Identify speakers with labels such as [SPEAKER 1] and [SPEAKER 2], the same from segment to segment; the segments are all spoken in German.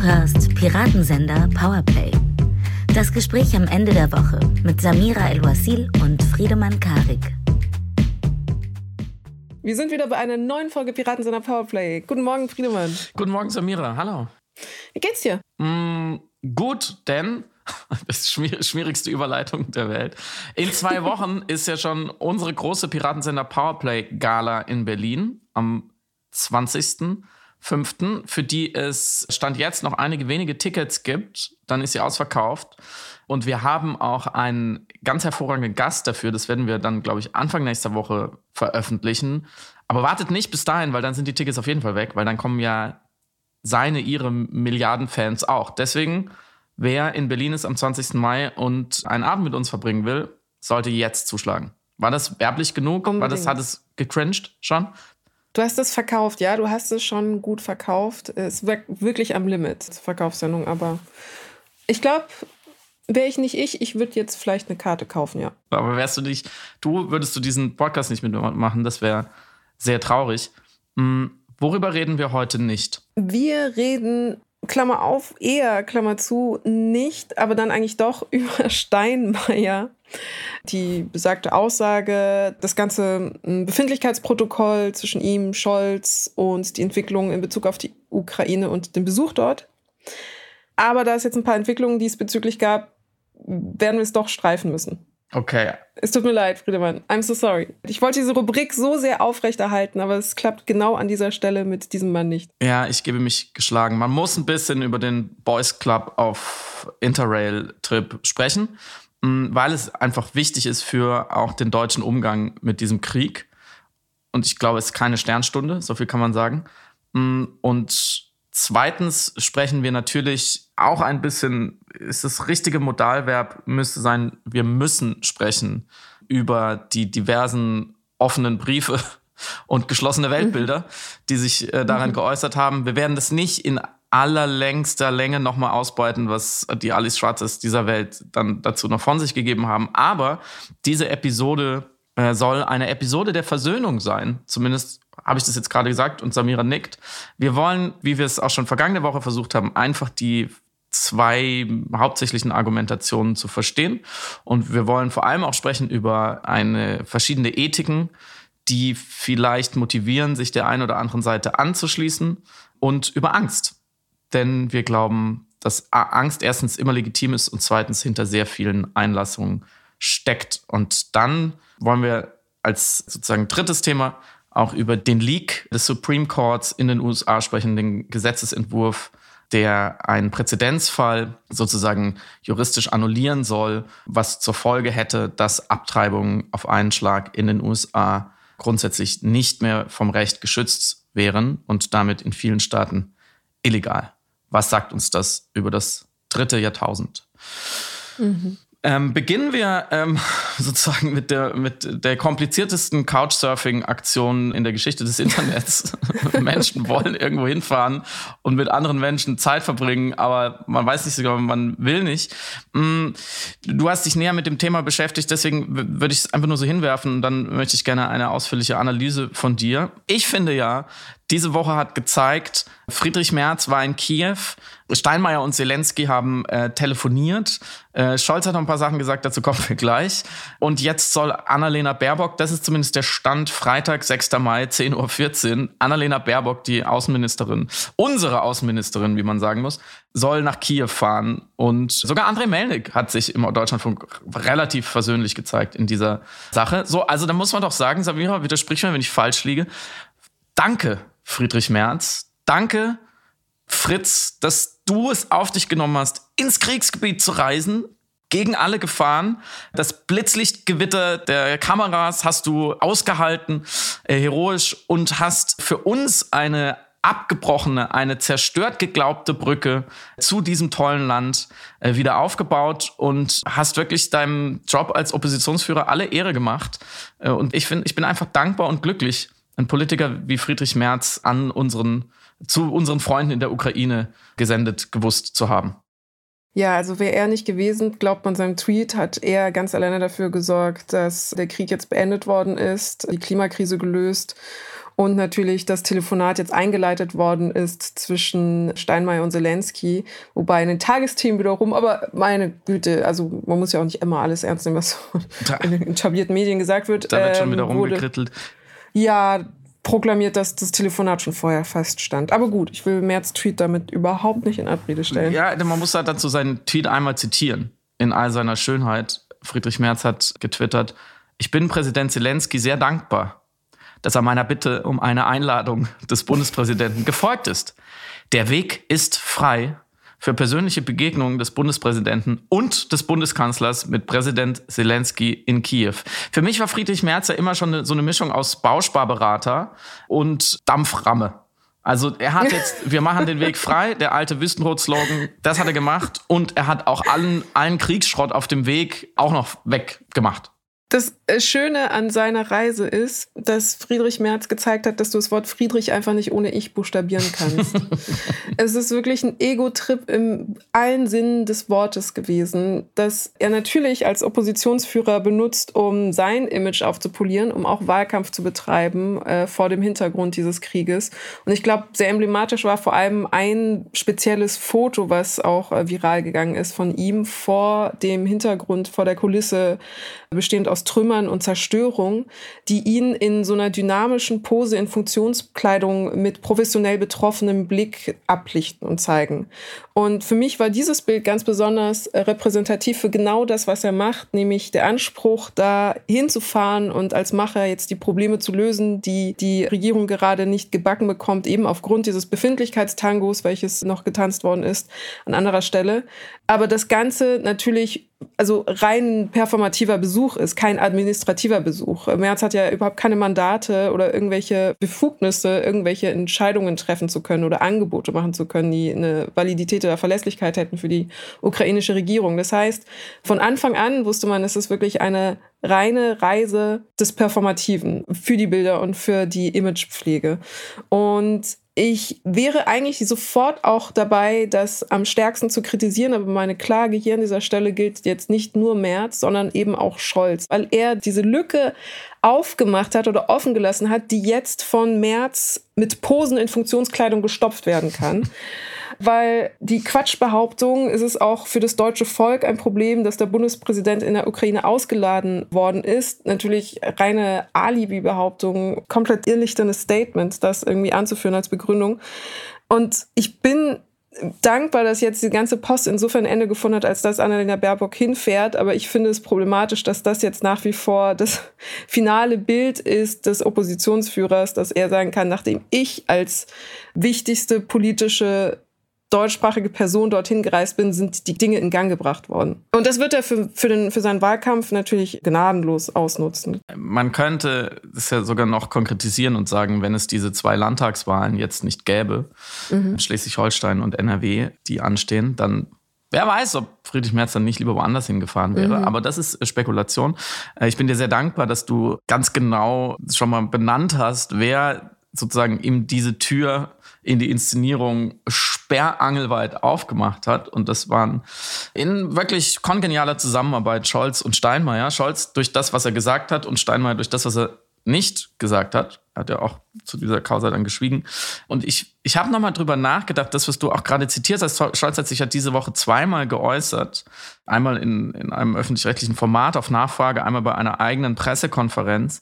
[SPEAKER 1] hörst Piratensender Powerplay. Das Gespräch am Ende der Woche mit Samira El-Wasil und Friedemann Karik.
[SPEAKER 2] Wir sind wieder bei einer neuen Folge Piratensender Powerplay. Guten Morgen, Friedemann.
[SPEAKER 3] Guten Morgen, Samira. Hallo.
[SPEAKER 2] Wie geht's dir?
[SPEAKER 3] Gut, denn das ist die schwierigste Überleitung der Welt. In 2 Wochen ist ja schon unsere große Piratensender Powerplay-Gala in Berlin am 20.05., für die es Stand jetzt noch einige wenige Tickets gibt. Dann ist sie ausverkauft. Und wir haben auch einen ganz hervorragenden Gast dafür. Das werden wir dann, glaube ich, Anfang nächster Woche veröffentlichen. Aber wartet nicht bis dahin, weil dann sind die Tickets auf jeden Fall weg, weil dann kommen ja ihre Milliardenfans auch. Deswegen, wer in Berlin ist am 20. Mai und einen Abend mit uns verbringen will, sollte jetzt zuschlagen. War das werblich genug?
[SPEAKER 2] Unbedingt.
[SPEAKER 3] Hat es gecringed schon?
[SPEAKER 2] Du hast es verkauft, ja, du hast es schon gut verkauft. Es ist wirklich am Limit, Verkaufssendung, aber ich glaube, wäre ich nicht ich würde jetzt vielleicht eine Karte kaufen, ja.
[SPEAKER 3] Aber würdest du diesen Podcast nicht mitmachen, das wäre sehr traurig. Worüber reden wir heute nicht?
[SPEAKER 2] Wir reden, Klammer auf, eher, Klammer zu, nicht, aber dann eigentlich doch über Steinmeier. Die besagte Aussage, das ganze Befindlichkeitsprotokoll zwischen ihm, Scholz und die Entwicklung in Bezug auf die Ukraine und den Besuch dort. Aber da es jetzt ein paar Entwicklungen diesbezüglich gab, werden wir es doch streifen müssen.
[SPEAKER 3] Okay.
[SPEAKER 2] Es tut mir leid, Friedemann. I'm so sorry. Ich wollte diese Rubrik so sehr aufrechterhalten, aber es klappt genau an dieser Stelle mit diesem Mann nicht.
[SPEAKER 3] Ja, ich gebe mich geschlagen. Man muss ein bisschen über den Boys Club auf Interrail-Trip sprechen, weil es einfach wichtig ist für auch den deutschen Umgang mit diesem Krieg. Und ich glaube, es ist keine Sternstunde, so viel kann man sagen. Und zweitens sprechen wir natürlich auch ein bisschen, ist das richtige Modalverb, müsste sein, wir müssen sprechen über die diversen offenen Briefe und geschlossene Weltbilder, die sich daran geäußert haben. Wir werden das nicht in allerlängster Länge nochmal ausbreiten, was die Alice Schwartes dieser Welt dann dazu noch von sich gegeben haben. Aber diese Episode soll eine Episode der Versöhnung sein. Zumindest habe ich das jetzt gerade gesagt und Samira nickt. Wir wollen, wie wir es auch schon vergangene Woche versucht haben, einfach die 2 hauptsächlichen Argumentationen zu verstehen. Und wir wollen vor allem auch sprechen über verschiedene Ethiken, die vielleicht motivieren, sich der einen oder anderen Seite anzuschließen, und über Angst. Denn wir glauben, dass Angst erstens immer legitim ist und zweitens hinter sehr vielen Einlassungen steckt. Und dann wollen wir als sozusagen drittes Thema auch über den Leak des Supreme Courts in den USA sprechen, den Gesetzesentwurf, der einen Präzedenzfall sozusagen juristisch annullieren soll, was zur Folge hätte, dass Abtreibungen auf einen Schlag in den USA grundsätzlich nicht mehr vom Recht geschützt wären und damit in vielen Staaten illegal. Was sagt uns das über das 3. Jahrtausend? Beginnen wir sozusagen mit der kompliziertesten Couchsurfing-Aktion in der Geschichte des Internets. Menschen wollen irgendwo hinfahren und mit anderen Menschen Zeit verbringen, aber man weiß nicht sogar, man will nicht. Du hast dich näher mit dem Thema beschäftigt, deswegen würde ich es einfach nur so hinwerfen und dann möchte ich gerne eine ausführliche Analyse von dir. Ich finde ja, diese Woche hat gezeigt, Friedrich Merz war in Kiew, Steinmeier und Zelensky haben telefoniert, Scholz hat noch ein paar Sachen gesagt, dazu kommen wir gleich. Und jetzt soll Annalena Baerbock, das ist zumindest der Stand, Freitag, 6. Mai, 10.14 Uhr, Annalena Baerbock, die Außenministerin, unsere Außenministerin, wie man sagen muss, soll nach Kiew fahren. Und sogar Andrei Melnik hat sich im Deutschlandfunk relativ versöhnlich gezeigt in dieser Sache. So, also da muss man doch sagen, Samira, widersprich mir, wenn ich falsch liege. Danke, Friedrich Merz. Danke, Fritz, dass du es auf dich genommen hast, ins Kriegsgebiet zu reisen, gegen alle Gefahren. Das Blitzlichtgewitter der Kameras hast du ausgehalten, heroisch, und hast für uns eine abgebrochene, eine zerstört geglaubte Brücke zu diesem tollen Land wieder aufgebaut und hast wirklich deinem Job als Oppositionsführer alle Ehre gemacht. Und ich bin einfach dankbar und glücklich, einen Politiker wie Friedrich Merz zu unseren Freunden in der Ukraine gesendet gewusst zu haben.
[SPEAKER 2] Ja, also wäre er nicht gewesen, glaubt man seinem Tweet, hat er ganz alleine dafür gesorgt, dass der Krieg jetzt beendet worden ist, die Klimakrise gelöst und natürlich das Telefonat jetzt eingeleitet worden ist zwischen Steinmeier und Zelensky, wobei in den Tagesthemen wiederum, aber meine Güte, also man muss ja auch nicht immer alles ernst nehmen, was so in den etablierten Medien gesagt wird.
[SPEAKER 3] Da wird schon wieder rumgekrittelt.
[SPEAKER 2] Ja, proklamiert, dass das Telefonat schon vorher feststand. Aber gut, ich will Merz Tweet damit überhaupt nicht in Abrede stellen.
[SPEAKER 3] Ja, man muss halt dazu seinen Tweet einmal zitieren, in all seiner Schönheit. Friedrich Merz hat getwittert: Ich bin Präsident Zelensky sehr dankbar, dass er meiner Bitte um eine Einladung des Bundespräsidenten gefolgt ist. Der Weg ist frei für persönliche Begegnungen des Bundespräsidenten und des Bundeskanzlers mit Präsident Zelensky in Kiew. Für mich war Friedrich Merz ja immer schon so eine Mischung aus Bausparberater und Dampframme. Also er hat jetzt, wir machen den Weg frei, der alte Wüstenrot-Slogan, das hat er gemacht, und er hat auch allen Kriegsschrott auf dem Weg auch noch weggemacht.
[SPEAKER 2] Das Schöne an seiner Reise ist, dass Friedrich Merz gezeigt hat, dass du das Wort Friedrich einfach nicht ohne Ich buchstabieren kannst. Es ist wirklich ein Ego-Trip in allen Sinnen des Wortes gewesen, dass er natürlich als Oppositionsführer benutzt, um sein Image aufzupolieren, um auch Wahlkampf zu betreiben vor dem Hintergrund dieses Krieges. Und ich glaube, sehr emblematisch war vor allem ein spezielles Foto, was auch viral gegangen ist von ihm vor dem Hintergrund, vor der Kulisse, bestehend aus Trümmern und Zerstörung, die ihn in so einer dynamischen Pose in Funktionskleidung mit professionell betroffenem Blick ablichten und zeigen. Und für mich war dieses Bild ganz besonders repräsentativ für genau das, was er macht, nämlich der Anspruch, da hinzufahren und als Macher jetzt die Probleme zu lösen, die die Regierung gerade nicht gebacken bekommt, eben aufgrund dieses Befindlichkeitstangos, welches noch getanzt worden ist, an anderer Stelle. Aber das Ganze natürlich also rein performativer Besuch ist, kein administrativer Besuch. Merz hat ja überhaupt keine Mandate oder irgendwelche Befugnisse, irgendwelche Entscheidungen treffen zu können oder Angebote machen zu können, die eine Validität oder Verlässlichkeit hätten für die ukrainische Regierung. Das heißt, von Anfang an wusste man, es ist wirklich eine reine Reise des Performativen für die Bilder und für die Imagepflege. Und ich wäre eigentlich sofort auch dabei, das am stärksten zu kritisieren, aber meine Klage hier an dieser Stelle gilt jetzt nicht nur Merz, sondern eben auch Scholz, weil er diese Lücke aufgemacht hat oder offen gelassen hat, die jetzt von Merz mit Posen in Funktionskleidung gestopft werden kann. Weil die Quatschbehauptung, ist es auch für das deutsche Volk ein Problem, dass der Bundespräsident in der Ukraine ausgeladen worden ist. Natürlich reine Alibi-Behauptung, komplett irrlichterndes Statement, das irgendwie anzuführen als Begründung. Und ich bin dankbar, dass jetzt die ganze Post insofern ein Ende gefunden hat, als dass Annalena Baerbock hinfährt. Aber ich finde es problematisch, dass das jetzt nach wie vor das finale Bild ist des Oppositionsführers, dass er sagen kann, nachdem ich als wichtigste politische deutschsprachige Person dorthin gereist bin, sind die Dinge in Gang gebracht worden. Und das wird er für seinen Wahlkampf natürlich gnadenlos ausnutzen.
[SPEAKER 3] Man könnte es ja sogar noch konkretisieren und sagen, wenn es diese 2 Landtagswahlen jetzt nicht gäbe, Schleswig-Holstein und NRW, die anstehen, dann wer weiß, ob Friedrich Merz dann nicht lieber woanders hingefahren wäre. Aber das ist Spekulation. Ich bin dir sehr dankbar, dass du ganz genau schon mal benannt hast, wer sozusagen ihm diese Tür in die Inszenierung sperrangelweit aufgemacht hat. Und das waren in wirklich kongenialer Zusammenarbeit Scholz und Steinmeier. Scholz durch das, was er gesagt hat, und Steinmeier durch das, was er nicht gesagt hat. Hat er auch zu dieser Causa dann geschwiegen. Und ich habe nochmal drüber nachgedacht, das, was du auch gerade zitiert hast. Scholz hat sich ja diese Woche 2-mal geäußert. Einmal in einem öffentlich-rechtlichen Format auf Nachfrage, einmal bei einer eigenen Pressekonferenz.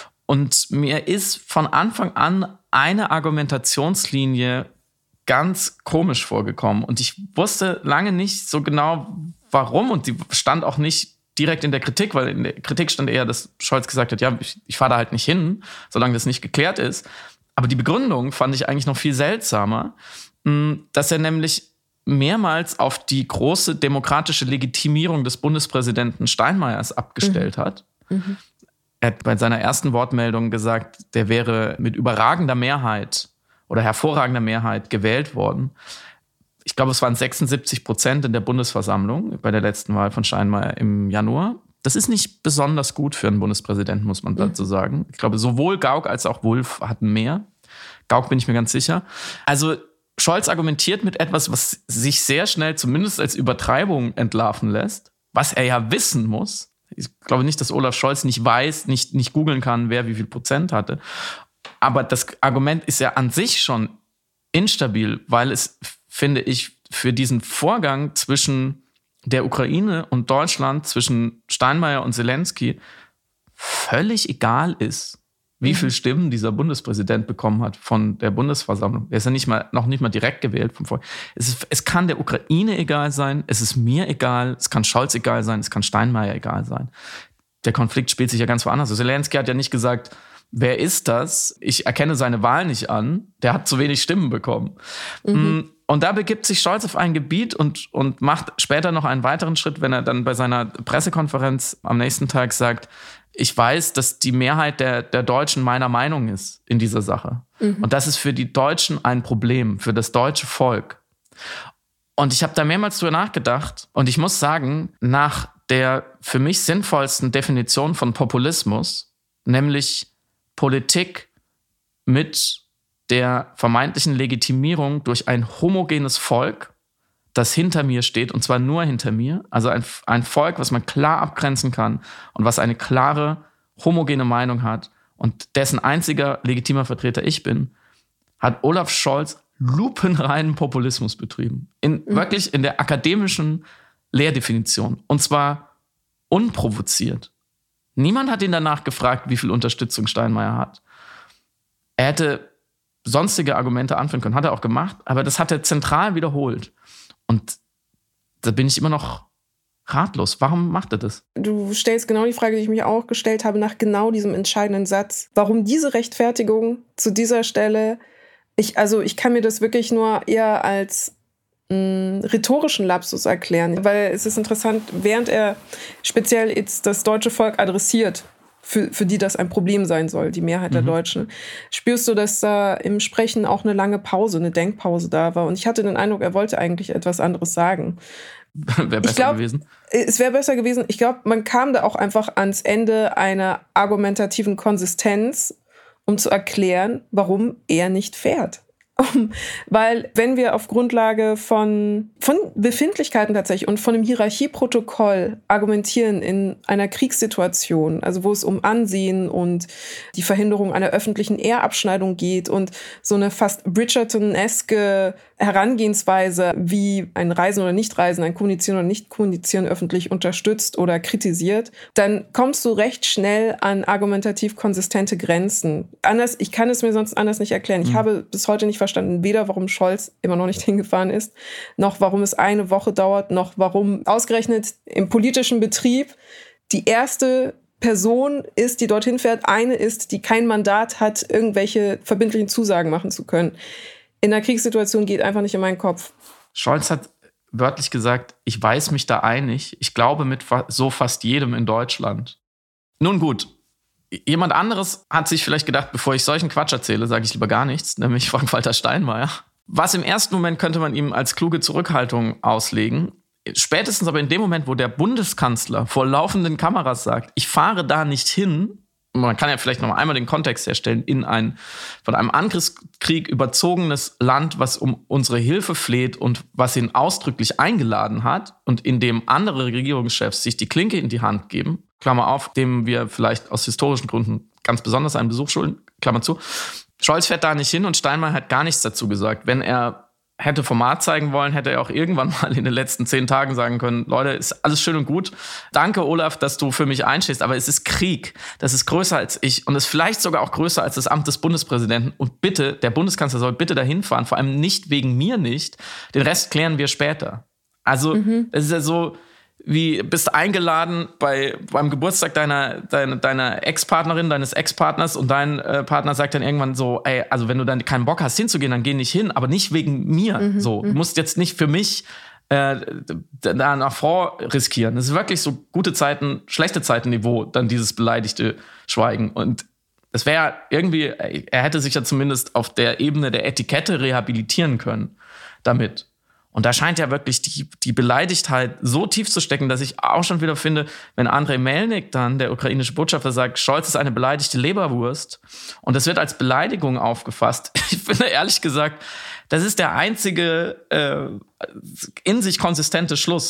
[SPEAKER 3] Und mir ist von Anfang an eine Argumentationslinie ganz komisch vorgekommen. Und ich wusste lange nicht so genau, warum. Und die stand auch nicht direkt in der Kritik, weil in der Kritik stand eher, dass Scholz gesagt hat, ja, ich fahre da halt nicht hin, solange das nicht geklärt ist. Aber die Begründung fand ich eigentlich noch viel seltsamer, dass er nämlich mehrmals auf die große demokratische Legitimierung des Bundespräsidenten Steinmeiers abgestellt hat. Er hat bei seiner ersten Wortmeldung gesagt, der wäre mit überragender Mehrheit oder hervorragender Mehrheit gewählt worden. Ich glaube, es waren 76% in der Bundesversammlung bei der letzten Wahl von Steinmeier im Januar. Das ist nicht besonders gut für einen Bundespräsidenten, muss man dazu sagen. Ich glaube, sowohl Gauck als auch Wulff hatten mehr. Gauck bin ich mir ganz sicher. Also Scholz argumentiert mit etwas, was sich sehr schnell zumindest als Übertreibung entlarven lässt, was er ja wissen muss. Ich glaube nicht, dass Olaf Scholz nicht weiß, nicht googeln kann, wer wie viel Prozent hatte. Aber das Argument ist ja an sich schon instabil, weil es, finde ich, für diesen Vorgang zwischen der Ukraine und Deutschland, zwischen Steinmeier und Zelensky, völlig egal ist, wie viele Stimmen dieser Bundespräsident bekommen hat von der Bundesversammlung. Er ist ja noch nicht mal direkt gewählt vom Volk. Es kann der Ukraine egal sein, es ist mir egal, es kann Scholz egal sein, es kann Steinmeier egal sein. Der Konflikt spielt sich ja ganz woanders. Also Zelensky hat ja nicht gesagt, wer ist das? Ich erkenne seine Wahl nicht an. Der hat zu wenig Stimmen bekommen. Und da begibt sich Scholz auf ein Gebiet und macht später noch einen weiteren Schritt, wenn er dann bei seiner Pressekonferenz am nächsten Tag sagt, ich weiß, dass die Mehrheit der Deutschen meiner Meinung ist in dieser Sache. Und das ist für die Deutschen ein Problem, für das deutsche Volk. Und ich habe da mehrmals drüber nachgedacht. Und ich muss sagen, nach der für mich sinnvollsten Definition von Populismus, nämlich Politik mit der vermeintlichen Legitimierung durch ein homogenes Volk, das hinter mir steht, und zwar nur hinter mir, also ein Volk, was man klar abgrenzen kann und was eine klare, homogene Meinung hat und dessen einziger legitimer Vertreter ich bin, hat Olaf Scholz lupenreinen Populismus betrieben. Wirklich in der akademischen Lehrdefinition. Und zwar unprovoziert. Niemand hat ihn danach gefragt, wie viel Unterstützung Steinmeier hat. Er hätte sonstige Argumente anführen können, hat er auch gemacht, aber das hat er zentral wiederholt. Und da bin ich immer noch ratlos. Warum macht er das?
[SPEAKER 2] Du stellst genau die Frage, die ich mich auch gestellt habe, nach genau diesem entscheidenden Satz. Warum diese Rechtfertigung zu dieser Stelle? Ich kann mir das wirklich nur eher als rhetorischen Lapsus erklären, weil es ist interessant, während er speziell jetzt das deutsche Volk adressiert, für die das ein Problem sein soll, die Mehrheit der Deutschen, spürst du, dass da im Sprechen auch eine lange Pause, eine Denkpause da war. Und ich hatte den Eindruck, er wollte eigentlich etwas anderes sagen.
[SPEAKER 3] Wäre besser gewesen?
[SPEAKER 2] Es wäre besser gewesen. Ich glaube, man kam da auch einfach ans Ende einer argumentativen Konsistenz, um zu erklären, warum er nicht fährt. Weil wenn wir auf Grundlage von Befindlichkeiten tatsächlich und von einem Hierarchieprotokoll argumentieren in einer Kriegssituation, also wo es um Ansehen und die Verhinderung einer öffentlichen Ehrabschneidung geht und so eine fast Bridgerton-eske Herangehensweise, wie ein Reisen oder Nicht-Reisen, ein Kommunizieren oder Nicht-Kommunizieren öffentlich unterstützt oder kritisiert, dann kommst du recht schnell an argumentativ konsistente Grenzen. Ich kann es mir sonst anders nicht erklären. Ich habe bis heute nicht verstanden, weder warum Scholz immer noch nicht hingefahren ist, noch warum es eine Woche dauert, noch warum ausgerechnet im politischen Betrieb die erste Person ist, die dorthin fährt, eine ist, die kein Mandat hat, irgendwelche verbindlichen Zusagen machen zu können. In einer Kriegssituation geht einfach nicht in meinen Kopf.
[SPEAKER 3] Scholz hat wörtlich gesagt, ich weiß mich da einig. Ich glaube mit so fast jedem in Deutschland. Nun gut, jemand anderes hat sich vielleicht gedacht, bevor ich solchen Quatsch erzähle, sage ich lieber gar nichts, nämlich Frank-Walter Steinmeier. Was im ersten Moment könnte man ihm als kluge Zurückhaltung auslegen. Spätestens aber in dem Moment, wo der Bundeskanzler vor laufenden Kameras sagt, ich fahre da nicht hin, man kann ja vielleicht noch einmal den Kontext herstellen, in ein von einem Angriffskrieg überzogenes Land, was um unsere Hilfe fleht und was ihn ausdrücklich eingeladen hat und in dem andere Regierungschefs sich die Klinke in die Hand geben, Klammer auf, dem wir vielleicht aus historischen Gründen ganz besonders einen Besuch schulden, Klammer zu. Scholz fährt da nicht hin und Steinmeier hat gar nichts dazu gesagt. Wenn er hätte Format zeigen wollen, hätte er auch irgendwann mal in den letzten 10 Tagen sagen können, Leute, ist alles schön und gut. Danke, Olaf, dass du für mich einstehst, aber es ist Krieg. Das ist größer als ich und ist vielleicht sogar auch größer als das Amt des Bundespräsidenten. Und bitte, der Bundeskanzler soll bitte dahin fahren, vor allem nicht wegen mir nicht. Den Rest klären wir später. Also, es ist ja so, wie bist eingeladen beim Geburtstag deiner Ex-Partnerin, deines Ex-Partners und dein Partner sagt dann irgendwann so, ey, also wenn du dann keinen Bock hast hinzugehen, dann geh nicht hin, aber nicht wegen mir. So, du musst jetzt nicht für mich da nach vor riskieren. Das ist wirklich so gute Zeiten, schlechte Zeiten-Niveau, dann dieses beleidigte Schweigen. Und es wäre irgendwie, er hätte sich ja zumindest auf der Ebene der Etikette rehabilitieren können damit. Und da scheint ja wirklich die Beleidigtheit so tief zu stecken, dass ich auch schon wieder finde, wenn Andrei Melnik dann, der ukrainische Botschafter, sagt, Scholz ist eine beleidigte Leberwurst und das wird als Beleidigung aufgefasst. Ich finde ehrlich gesagt, das ist der einzige in sich konsistente Schluss.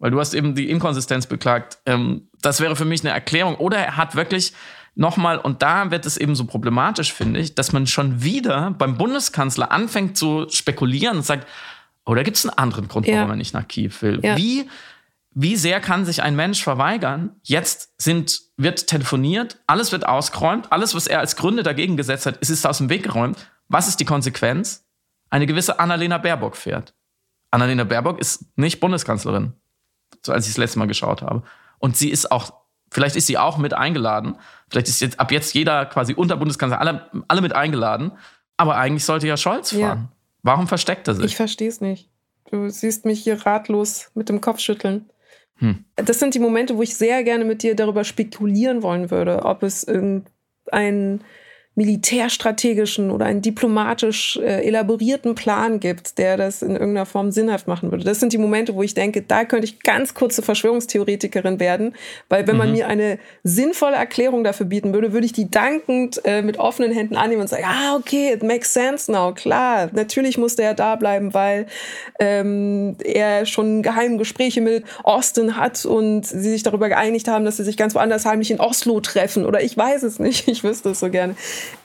[SPEAKER 3] weil du hast eben die Inkonsistenz beklagt. Das wäre für mich eine Erklärung. Oder er hat wirklich nochmal, und da wird es eben so problematisch, finde ich, dass man schon wieder beim Bundeskanzler anfängt zu spekulieren und sagt, oh, da gibt es einen anderen Grund, warum er nicht nach Kiew will. Ja. Wie sehr kann sich ein Mensch verweigern? Jetzt wird telefoniert, alles wird ausgeräumt, alles, was er als Gründe dagegen gesetzt hat, ist aus dem Weg geräumt. Was ist die Konsequenz? Eine gewisse Annalena Baerbock fährt. Annalena Baerbock ist nicht Bundeskanzlerin, so als ich das letzte Mal geschaut habe. Und sie ist auch, vielleicht ist sie auch mit eingeladen. Vielleicht ist ab jetzt jeder quasi unter Bundeskanzler, alle mit eingeladen. Aber eigentlich sollte ja Scholz fahren. Ja. Warum versteckt er sich?
[SPEAKER 2] Ich verstehe es nicht. Du siehst mich hier ratlos mit dem Kopf schütteln. Das sind die Momente, wo ich sehr gerne mit dir darüber spekulieren wollen würde, ob es irgendeinen militärstrategischen oder einen diplomatisch elaborierten Plan gibt, der das in irgendeiner Form sinnhaft machen würde. Das sind die Momente, wo ich denke, da könnte ich ganz kurze Verschwörungstheoretikerin werden, weil wenn man mir eine sinnvolle Erklärung dafür bieten würde, würde ich die dankend mit offenen Händen annehmen und sagen, okay, it makes sense now, klar, natürlich musste er da bleiben, weil er schon geheime Gespräche mit Austin hat und sie sich darüber geeinigt haben, dass sie sich ganz woanders heimlich in Oslo treffen oder ich weiß es nicht, ich wüsste es so gerne.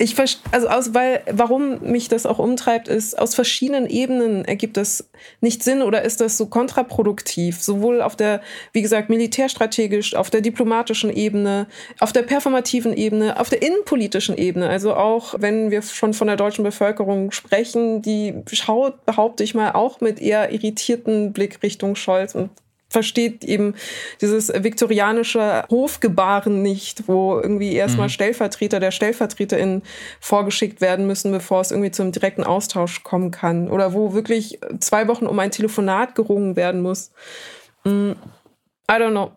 [SPEAKER 2] Warum mich das auch umtreibt, ist, aus verschiedenen Ebenen ergibt das nicht Sinn oder ist das so kontraproduktiv, sowohl auf der, wie gesagt, militärstrategisch, auf der diplomatischen Ebene, auf der performativen Ebene, auf der innenpolitischen Ebene, also auch wenn wir schon von der deutschen Bevölkerung sprechen, die schaut, behaupte ich mal, auch mit eher irritierten Blick Richtung Scholz und versteht eben dieses viktorianische Hofgebaren nicht, wo irgendwie erstmal Stellvertreter der Stellvertreterin vorgeschickt werden müssen, bevor es irgendwie zum direkten Austausch kommen kann. Oder wo wirklich 2 Wochen um ein Telefonat gerungen werden muss. I don't know.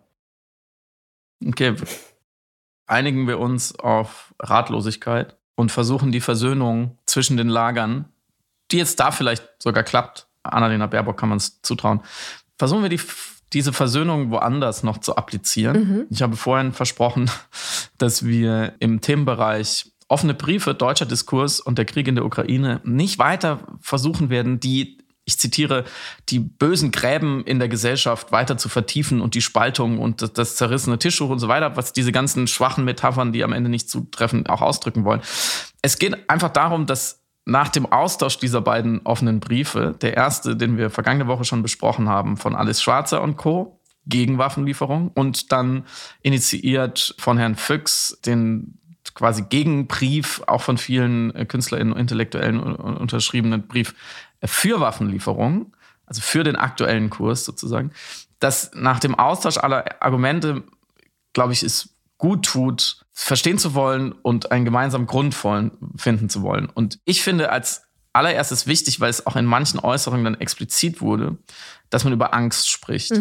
[SPEAKER 3] Okay, einigen wir uns auf Ratlosigkeit und versuchen die Versöhnung zwischen den Lagern, die jetzt da vielleicht sogar klappt, Annalena Baerbock kann man es zutrauen, versuchen wir diese Versöhnung woanders noch zu applizieren. Ich habe vorhin versprochen, dass wir im Themenbereich offene Briefe, deutscher Diskurs und der Krieg in der Ukraine nicht weiter versuchen werden, ich zitiere, die bösen Gräben in der Gesellschaft weiter zu vertiefen und die Spaltung und das zerrissene Tischtuch und so weiter, was diese ganzen schwachen Metaphern, die am Ende nicht zutreffen, auch ausdrücken wollen. Es geht einfach darum, dass nach dem Austausch dieser beiden offenen Briefe, der erste, den wir vergangene Woche schon besprochen haben, von Alice Schwarzer und Co., gegen Waffenlieferung und dann initiiert von Herrn Füchs den quasi Gegenbrief, auch von vielen KünstlerInnen und Intellektuellen unterschriebenen Brief für Waffenlieferung, also für den aktuellen Kurs sozusagen, dass nach dem Austausch aller Argumente, glaube ich, es gut tut, verstehen zu wollen und einen gemeinsamen Grund finden zu wollen. Und ich finde als allererstes wichtig, weil es auch in manchen Äußerungen dann explizit wurde, dass man über Angst spricht.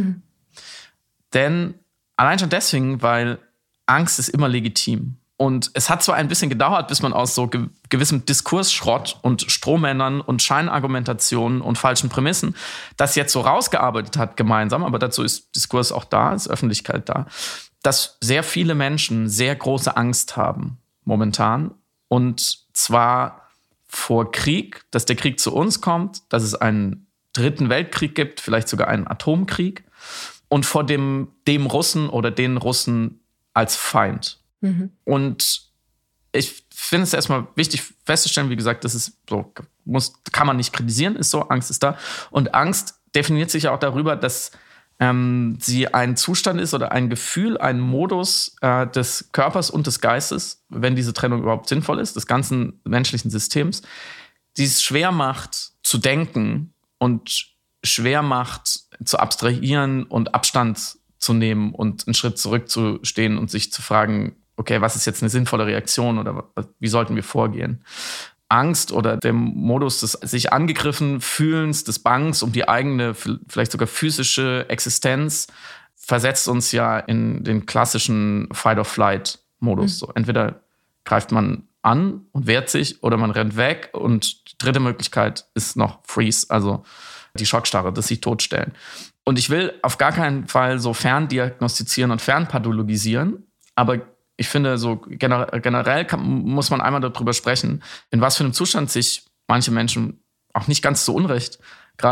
[SPEAKER 3] Denn allein schon deswegen, weil Angst ist immer legitim. Und es hat zwar ein bisschen gedauert, bis man aus so gewissem Diskursschrott und Strohmännern und Scheinargumentationen und falschen Prämissen das jetzt so rausgearbeitet hat gemeinsam, aber dazu ist Diskurs auch da, ist Öffentlichkeit da, dass sehr viele Menschen sehr große Angst haben momentan. Und zwar vor Krieg, dass der Krieg zu uns kommt, dass es einen 3. Weltkrieg gibt, vielleicht sogar einen Atomkrieg. Und vor dem Russen oder den Russen als Feind. Und ich finde es erstmal wichtig festzustellen, wie gesagt, das ist so, kann man nicht kritisieren, ist so, Angst ist da. Und Angst definiert sich ja auch darüber, dass sie ein Zustand ist oder ein Gefühl, ein Modus des Körpers und des Geistes, wenn diese Trennung überhaupt sinnvoll ist, des ganzen menschlichen Systems, die es schwer macht zu denken und schwer macht zu abstrahieren und Abstand zu nehmen und einen Schritt zurückzustehen und sich zu fragen, okay, was ist jetzt eine sinnvolle Reaktion oder wie sollten wir vorgehen? Angst oder der Modus des sich angegriffen Fühlens, des Bangens um die eigene, vielleicht sogar physische Existenz, versetzt uns ja in den klassischen Fight-or-Flight-Modus. So, entweder greift man an und wehrt sich oder man rennt weg und die dritte Möglichkeit ist noch Freeze, also die Schockstarre, das sich totstellen. Und ich will auf gar keinen Fall so ferndiagnostizieren und fernpathologisieren, aber ich finde, so generell muss man einmal darüber sprechen, in was für einem Zustand sich manche Menschen, auch nicht ganz zu Unrecht, gerade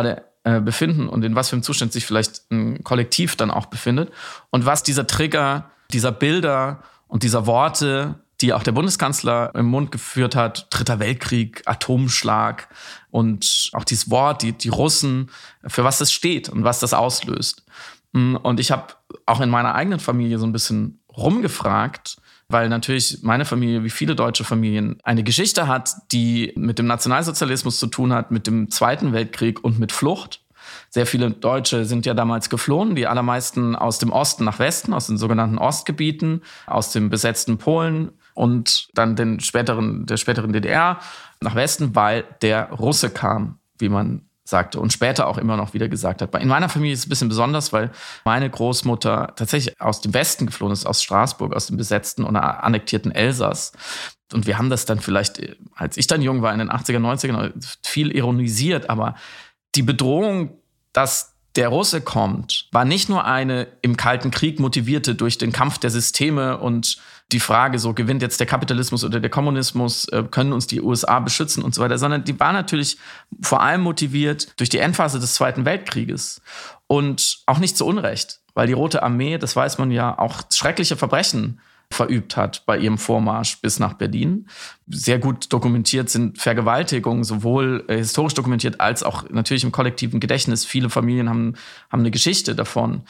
[SPEAKER 3] befinden und in was für einem Zustand sich vielleicht ein Kollektiv dann auch befindet. Und was dieser Trigger, dieser Bilder und dieser Worte, die auch der Bundeskanzler im Mund geführt hat, Dritter Weltkrieg, Atomschlag und auch dieses Wort, die Russen, für was das steht und was das auslöst. Und ich habe auch in meiner eigenen Familie so ein bisschen rumgefragt, weil natürlich meine Familie, wie viele deutsche Familien, eine Geschichte hat, die mit dem Nationalsozialismus zu tun hat, mit dem Zweiten Weltkrieg und mit Flucht. Sehr viele Deutsche sind ja damals geflohen, die allermeisten aus dem Osten nach Westen, aus den sogenannten Ostgebieten, aus dem besetzten Polen und dann der späteren DDR nach Westen, weil der Russe kam, wie man sagte und später auch immer noch wieder gesagt hat. In meiner Familie ist es ein bisschen besonders, weil meine Großmutter tatsächlich aus dem Westen geflohen ist, aus Straßburg, aus dem besetzten und annektierten Elsass. Und wir haben das dann vielleicht, als ich dann jung war, in den 80er, 90er, viel ironisiert. Aber die Bedrohung, dass der Russe kommt, war nicht nur eine im Kalten Krieg motivierte durch den Kampf der Systeme und die Frage, so gewinnt jetzt der Kapitalismus oder der Kommunismus, können uns die USA beschützen und so weiter, sondern die war natürlich vor allem motiviert durch die Endphase des Zweiten Weltkrieges. Und auch nicht zu Unrecht, weil die Rote Armee, das weiß man ja, auch schreckliche Verbrechen verübt hat bei ihrem Vormarsch bis nach Berlin. Sehr gut dokumentiert sind Vergewaltigungen, sowohl historisch dokumentiert als auch natürlich im kollektiven Gedächtnis. Viele Familien haben eine Geschichte davon.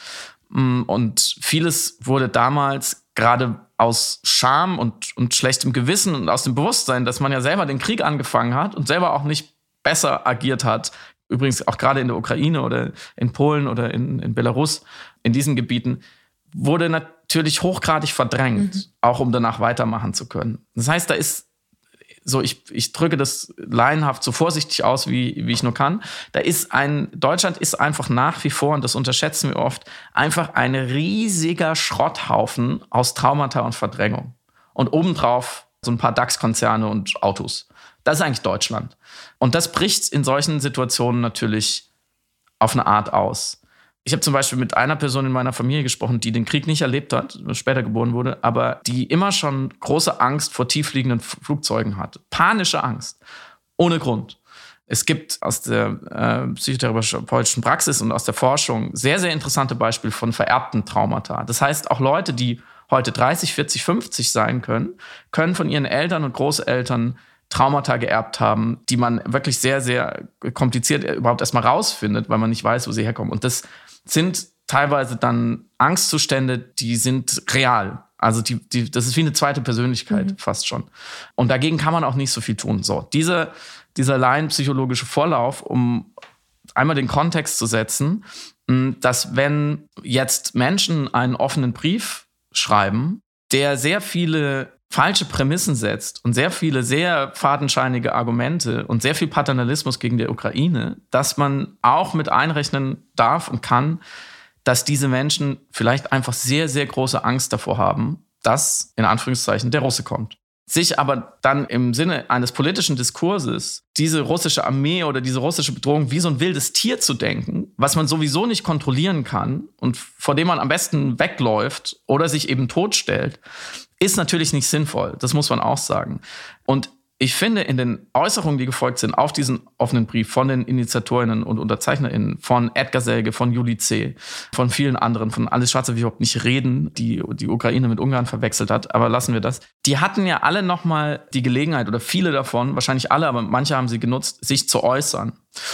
[SPEAKER 3] Und vieles wurde damals gerade aus Scham und schlechtem Gewissen und aus dem Bewusstsein, dass man ja selber den Krieg angefangen hat und selber auch nicht besser agiert hat, übrigens auch gerade in der Ukraine oder in Polen oder in Belarus, in diesen Gebieten, wurde natürlich hochgradig verdrängt, auch um danach weitermachen zu können. Das heißt, da ist so, ich drücke das laienhaft so vorsichtig aus, wie ich nur kann. Deutschland ist einfach nach wie vor, und das unterschätzen wir oft, einfach ein riesiger Schrotthaufen aus Traumata und Verdrängung. Und obendrauf so ein paar DAX-Konzerne und Autos. Das ist eigentlich Deutschland. Und das bricht in solchen Situationen natürlich auf eine Art aus. Ich habe zum Beispiel mit einer Person in meiner Familie gesprochen, die den Krieg nicht erlebt hat, später geboren wurde, aber die immer schon große Angst vor tieffliegenden Flugzeugen hatte. Panische Angst. Ohne Grund. Es gibt aus der psychotherapeutischen Praxis und aus der Forschung sehr, sehr interessante Beispiele von vererbten Traumata. Das heißt, auch Leute, die heute 30, 40, 50 sein können von ihren Eltern und Großeltern Traumata geerbt haben, die man wirklich sehr, sehr kompliziert überhaupt erstmal rausfindet, weil man nicht weiß, wo sie herkommen. Und das sind teilweise dann Angstzustände, die sind real. Also das ist wie eine zweite Persönlichkeit fast schon. Und dagegen kann man auch nicht so viel tun. So, dieser laienpsychologische Vorlauf, um einmal den Kontext zu setzen, dass wenn jetzt Menschen einen offenen Brief schreiben, der sehr viele falsche Prämissen setzt und sehr viele sehr fadenscheinige Argumente und sehr viel Paternalismus gegen die Ukraine, dass man auch mit einrechnen darf und kann, dass diese Menschen vielleicht einfach sehr, sehr große Angst davor haben, dass, in Anführungszeichen, der Russe kommt. Sich aber dann im Sinne eines politischen Diskurses diese russische Armee oder diese russische Bedrohung wie so ein wildes Tier zu denken, was man sowieso nicht kontrollieren kann und vor dem man am besten wegläuft oder sich eben totstellt, ist natürlich nicht sinnvoll. Das muss man auch sagen. Und ich finde, in den Äußerungen, die gefolgt sind auf diesen offenen Brief von den Initiatorinnen und UnterzeichnerInnen, von Edgar Selge, von Juli C., von vielen anderen, von Alice Schwarzer, will ich überhaupt nicht reden, die Ukraine mit Ungarn verwechselt hat, aber lassen wir das. Die hatten ja alle nochmal die Gelegenheit, oder viele davon, wahrscheinlich alle, aber manche haben sie genutzt, sich zu äußern.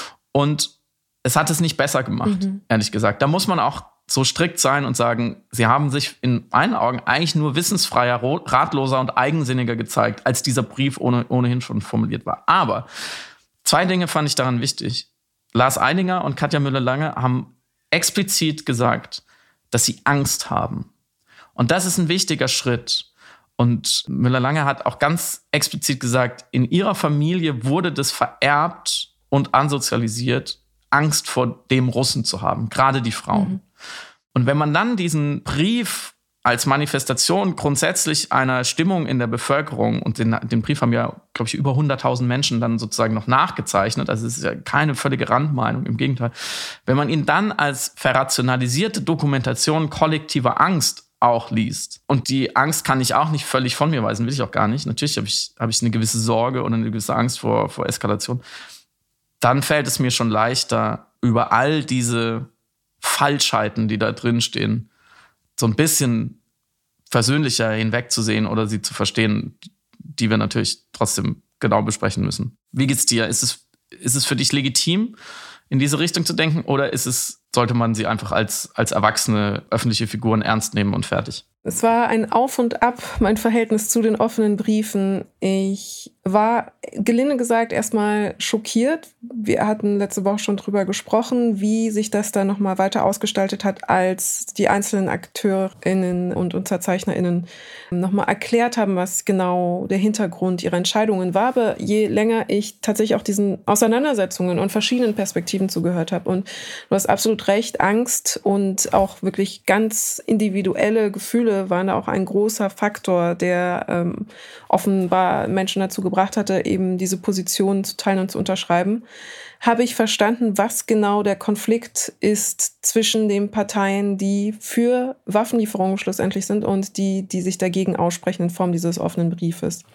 [SPEAKER 3] Und es hat es nicht besser gemacht, ehrlich gesagt. Da muss man auch so strikt sein und sagen, sie haben sich in meinen Augen eigentlich nur wissensfreier, ratloser und eigensinniger gezeigt, als dieser Brief ohnehin schon formuliert war. Aber 2 Dinge fand ich daran wichtig. Lars Eidinger und Katja Müller-Lange haben explizit gesagt, dass sie Angst haben. Und das ist ein wichtiger Schritt. Und Müller-Lange hat auch ganz explizit gesagt, in ihrer Familie wurde das vererbt und ansozialisiert, Angst vor dem Russen zu haben, gerade die Frauen. Und wenn man dann diesen Brief als Manifestation grundsätzlich einer Stimmung in der Bevölkerung, und den Brief haben ja, glaube ich, über 100.000 Menschen dann sozusagen noch nachgezeichnet, also es ist ja keine völlige Randmeinung, im Gegenteil. Wenn man ihn dann als verrationalisierte Dokumentation kollektiver Angst auch liest, und die Angst kann ich auch nicht völlig von mir weisen, will ich auch gar nicht, natürlich habe ich eine gewisse Sorge und eine gewisse Angst vor Eskalation, dann fällt es mir schon leichter, über all diese Falschheiten, die da drin stehen, so ein bisschen versöhnlicher hinwegzusehen oder sie zu verstehen, die wir natürlich trotzdem genau besprechen müssen. Wie geht's dir? Ist es für dich legitim, in diese Richtung zu denken, oder sollte man sie einfach als erwachsene öffentliche Figuren ernst nehmen und fertig?
[SPEAKER 2] Es war ein Auf und Ab, mein Verhältnis zu den offenen Briefen. Ich war, gelinde gesagt, erstmal schockiert. Wir hatten letzte Woche schon drüber gesprochen, wie sich das dann nochmal weiter ausgestaltet hat, als die einzelnen AkteurInnen und UnterzeichnerInnen nochmal erklärt haben, was genau der Hintergrund ihrer Entscheidungen war. Aber je länger ich tatsächlich auch diesen Auseinandersetzungen und verschiedenen Perspektiven zugehört habe, und du hast absolut recht, Angst und auch wirklich ganz individuelle Gefühle waren da auch ein großer Faktor, der offenbar Menschen dazu gebracht hatte, eben diese Position zu teilen und zu unterschreiben. Habe ich verstanden, was genau der Konflikt ist zwischen den Parteien, die für Waffenlieferungen schlussendlich sind, und die sich dagegen aussprechen in Form dieses offenen Briefes.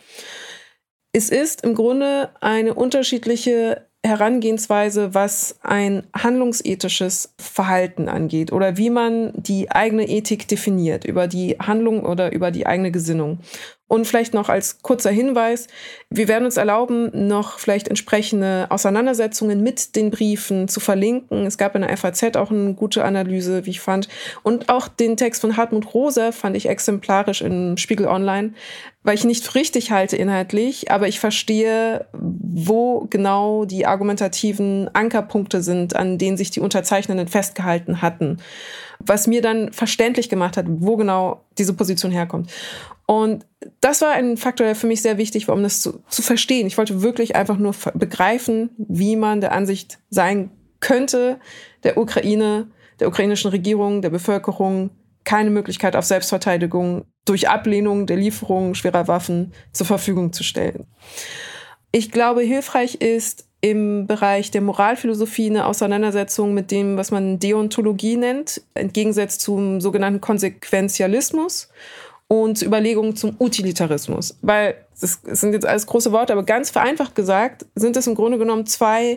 [SPEAKER 2] Es ist im Grunde eine unterschiedliche Herangehensweise, was ein handlungsethisches Verhalten angeht oder wie man die eigene Ethik definiert, über die Handlung oder über die eigene Gesinnung. Und vielleicht noch als kurzer Hinweis, wir werden uns erlauben, noch vielleicht entsprechende Auseinandersetzungen mit den Briefen zu verlinken. Es gab in der FAZ auch eine gute Analyse, wie ich fand. Und auch den Text von Hartmut Rosa fand ich exemplarisch im Spiegel Online, weil ich nicht für richtig halte inhaltlich, aber ich verstehe, wo genau die argumentativen Ankerpunkte sind, an denen sich die Unterzeichnenden festgehalten hatten. Was mir dann verständlich gemacht hat, wo genau diese Position herkommt. Und das war ein Faktor, der für mich sehr wichtig war, um das zu verstehen. Ich wollte wirklich einfach nur begreifen, wie man der Ansicht sein könnte, der Ukraine, der ukrainischen Regierung, der Bevölkerung keine Möglichkeit auf Selbstverteidigung durch Ablehnung der Lieferung schwerer Waffen zur Verfügung zu stellen. Ich glaube, hilfreich ist im Bereich der Moralphilosophie eine Auseinandersetzung mit dem, was man Deontologie nennt, entgegengesetzt zum sogenannten Konsequenzialismus und Überlegungen zum Utilitarismus. Weil das sind jetzt alles große Worte, aber ganz vereinfacht gesagt sind es im Grunde genommen zwei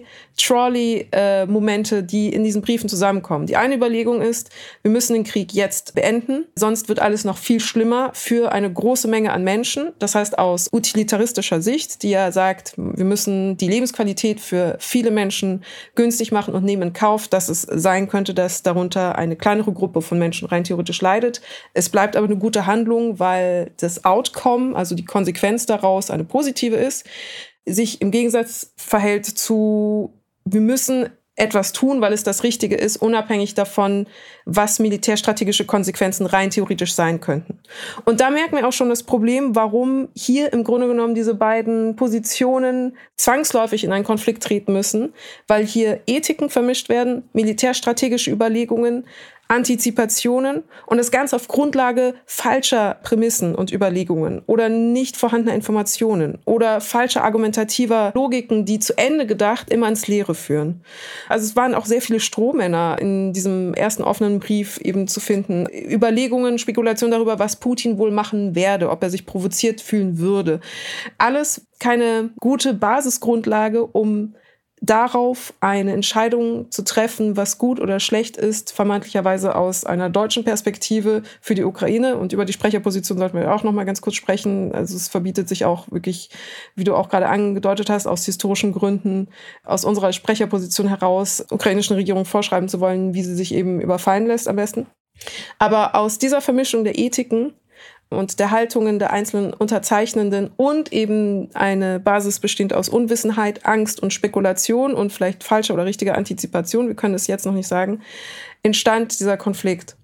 [SPEAKER 2] Trolley-Momente, die in diesen Briefen zusammenkommen. Die eine Überlegung ist, wir müssen den Krieg jetzt beenden, sonst wird alles noch viel schlimmer für eine große Menge an Menschen. Das heißt, aus utilitaristischer Sicht, die ja sagt, wir müssen die Lebensqualität für viele Menschen günstig machen und nehmen in Kauf, dass es sein könnte, dass darunter eine kleinere Gruppe von Menschen rein theoretisch leidet. Es bleibt aber eine gute Handlung, weil das Outcome, also die Konsequenz daraus eine positive ist, sich im Gegensatz verhält zu, wir müssen etwas tun, weil es das Richtige ist, unabhängig davon, was militärstrategische Konsequenzen rein theoretisch sein könnten. Und da merken wir auch schon das Problem, warum hier im Grunde genommen diese beiden Positionen zwangsläufig in einen Konflikt treten müssen, weil hier Ethiken vermischt werden, militärstrategische Überlegungen, Antizipationen und das Ganze auf Grundlage falscher Prämissen und Überlegungen oder nicht vorhandener Informationen oder falscher argumentativer Logiken, die zu Ende gedacht immer ins Leere führen. Also es waren auch sehr viele Strohmänner in diesem ersten offenen Brief eben zu finden. Überlegungen, Spekulationen darüber, was Putin wohl machen werde, ob er sich provoziert fühlen würde. Alles keine gute Basisgrundlage, um darauf eine Entscheidung zu treffen, was gut oder schlecht ist, vermeintlicherweise aus einer deutschen Perspektive für die Ukraine. Und über die Sprecherposition sollten wir auch noch mal ganz kurz sprechen. Also es verbietet sich auch wirklich, wie du auch gerade angedeutet hast, aus historischen Gründen, aus unserer Sprecherposition heraus, ukrainischen Regierung vorschreiben zu wollen, wie sie sich eben überfallen lässt am besten. Aber aus dieser Vermischung der Ethiken und der Haltungen der einzelnen Unterzeichnenden und eben eine Basis bestehend aus Unwissenheit, Angst und Spekulation und vielleicht falscher oder richtiger Antizipation, wir können es jetzt noch nicht sagen, entstand dieser Konflikt.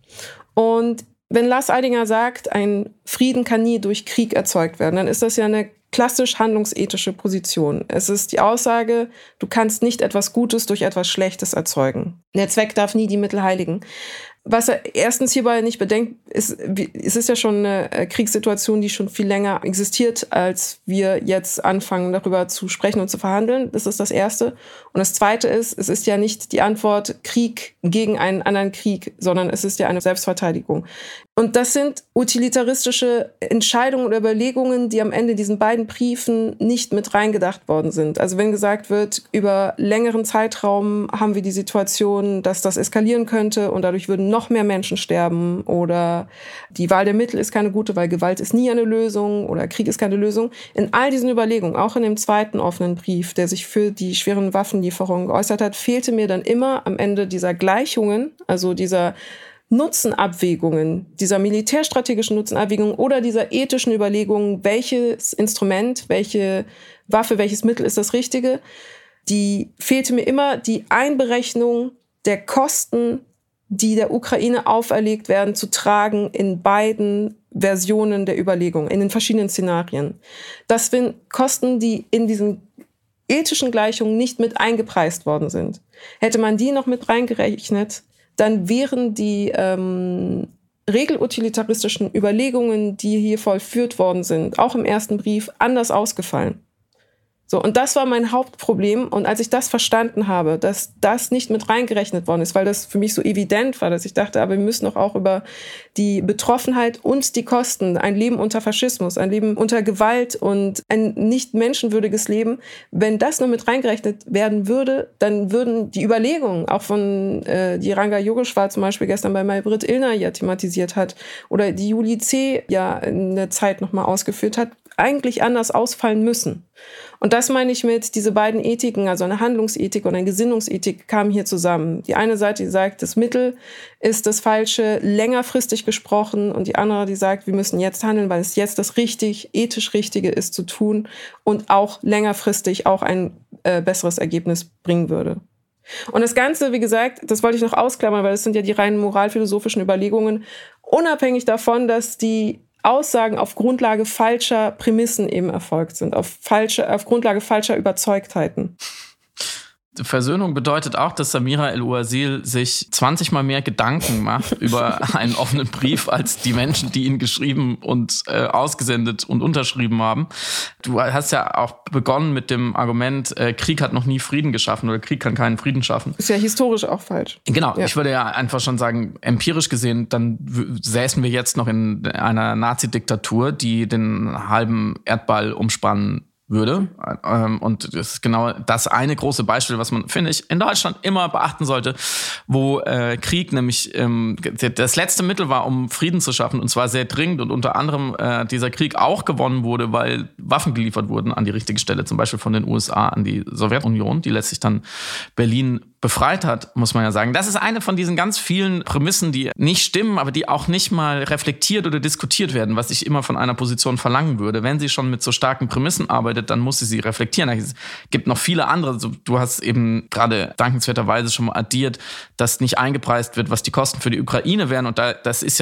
[SPEAKER 2] Und wenn Lars Eidinger sagt, ein Frieden kann nie durch Krieg erzeugt werden, dann ist das ja eine klassisch handlungsethische Position. Es ist die Aussage, du kannst nicht etwas Gutes durch etwas Schlechtes erzeugen. Der Zweck darf nie die Mittel heiligen. Was er erstens hierbei nicht bedenkt, es ist ja schon eine Kriegssituation, die schon viel länger existiert, als wir jetzt anfangen, darüber zu sprechen und zu verhandeln. Das ist das Erste. Und das Zweite ist, es ist ja nicht die Antwort Krieg gegen einen anderen Krieg, sondern es ist ja eine Selbstverteidigung. Und das sind utilitaristische Entscheidungen oder Überlegungen, die am Ende in diesen beiden Briefen nicht mit reingedacht worden sind. Also wenn gesagt wird, über längeren Zeitraum haben wir die Situation, dass das eskalieren könnte und dadurch würden noch mehr Menschen sterben, oder die Wahl der Mittel ist keine gute, weil Gewalt ist nie eine Lösung oder Krieg ist keine Lösung. In all diesen Überlegungen, auch in dem zweiten offenen Brief, der sich für die schweren Waffenlieferungen geäußert hat, fehlte mir dann immer am Ende dieser Gleichungen, also dieser Nutzenabwägungen, dieser militärstrategischen Nutzenabwägungen oder dieser ethischen Überlegungen, welches Instrument, welche Waffe, welches Mittel ist das Richtige, die fehlte mir immer die Einberechnung der Kosten, die der Ukraine auferlegt werden, zu tragen in beiden Versionen der Überlegungen, in den verschiedenen Szenarien. Das sind Kosten, die in diesen ethischen Gleichungen nicht mit eingepreist worden sind. Hätte man die noch mit reingerechnet, dann wären die regelutilitaristischen Überlegungen, die hier vollführt worden sind, auch im ersten Brief, anders ausgefallen. So, und das war mein Hauptproblem. Und als ich das verstanden habe, dass das nicht mit reingerechnet worden ist, weil das für mich so evident war, dass ich dachte, aber wir müssen doch auch über die Betroffenheit und die Kosten, ein Leben unter Faschismus, ein Leben unter Gewalt und ein nicht menschenwürdiges Leben, wenn das nur mit reingerechnet werden würde, dann würden die Überlegungen, auch von die Ranga Yogeshwar zum Beispiel gestern bei Maybrit Illner ja thematisiert hat, oder die Julie C. ja in der Zeit nochmal ausgeführt hat, eigentlich anders ausfallen müssen. Und das meine ich mit, diese beiden Ethiken, also eine Handlungsethik und eine Gesinnungsethik, kamen hier zusammen. Die eine Seite, die sagt, das Mittel ist das Falsche, längerfristig gesprochen, und die andere, die sagt, wir müssen jetzt handeln, weil es jetzt das ethisch Richtige ist zu tun und auch längerfristig auch ein besseres Ergebnis bringen würde. Und das Ganze, wie gesagt, das wollte ich noch ausklammern, weil das sind ja die reinen moralphilosophischen Überlegungen, unabhängig davon, dass die Aussagen auf Grundlage falscher Prämissen eben erfolgt sind, auf Grundlage falscher Überzeugtheiten.
[SPEAKER 3] Versöhnung bedeutet auch, dass Samira El-Ouasil sich 20 Mal mehr Gedanken macht über einen offenen Brief als die Menschen, die ihn geschrieben und ausgesendet und unterschrieben haben. Du hast ja auch begonnen mit dem Argument, Krieg hat noch nie Frieden geschaffen oder Krieg kann keinen Frieden schaffen.
[SPEAKER 2] Ist ja historisch auch falsch.
[SPEAKER 3] Genau,
[SPEAKER 2] ja.
[SPEAKER 3] Ich würde ja einfach schon sagen, empirisch gesehen, dann säßen wir jetzt noch in einer Nazi-Diktatur, die den halben Erdball umspannen würde. Und das ist genau das eine große Beispiel, was man, finde ich, in Deutschland immer beachten sollte, wo Krieg nämlich das letzte Mittel war, um Frieden zu schaffen, und zwar sehr dringend, und unter anderem dieser Krieg auch gewonnen wurde, weil Waffen geliefert wurden an die richtige Stelle, zum Beispiel von den USA an die Sowjetunion, die letztlich dann Berlin befreit hat, muss man ja sagen. Das ist eine von diesen ganz vielen Prämissen, die nicht stimmen, aber die auch nicht mal reflektiert oder diskutiert werden, was ich immer von einer Position verlangen würde. Wenn sie schon mit so starken Prämissen arbeitet, dann muss sie reflektieren. Es gibt noch viele andere. Du hast eben gerade dankenswerterweise schon mal addiert, dass nicht eingepreist wird, was die Kosten für die Ukraine wären. Und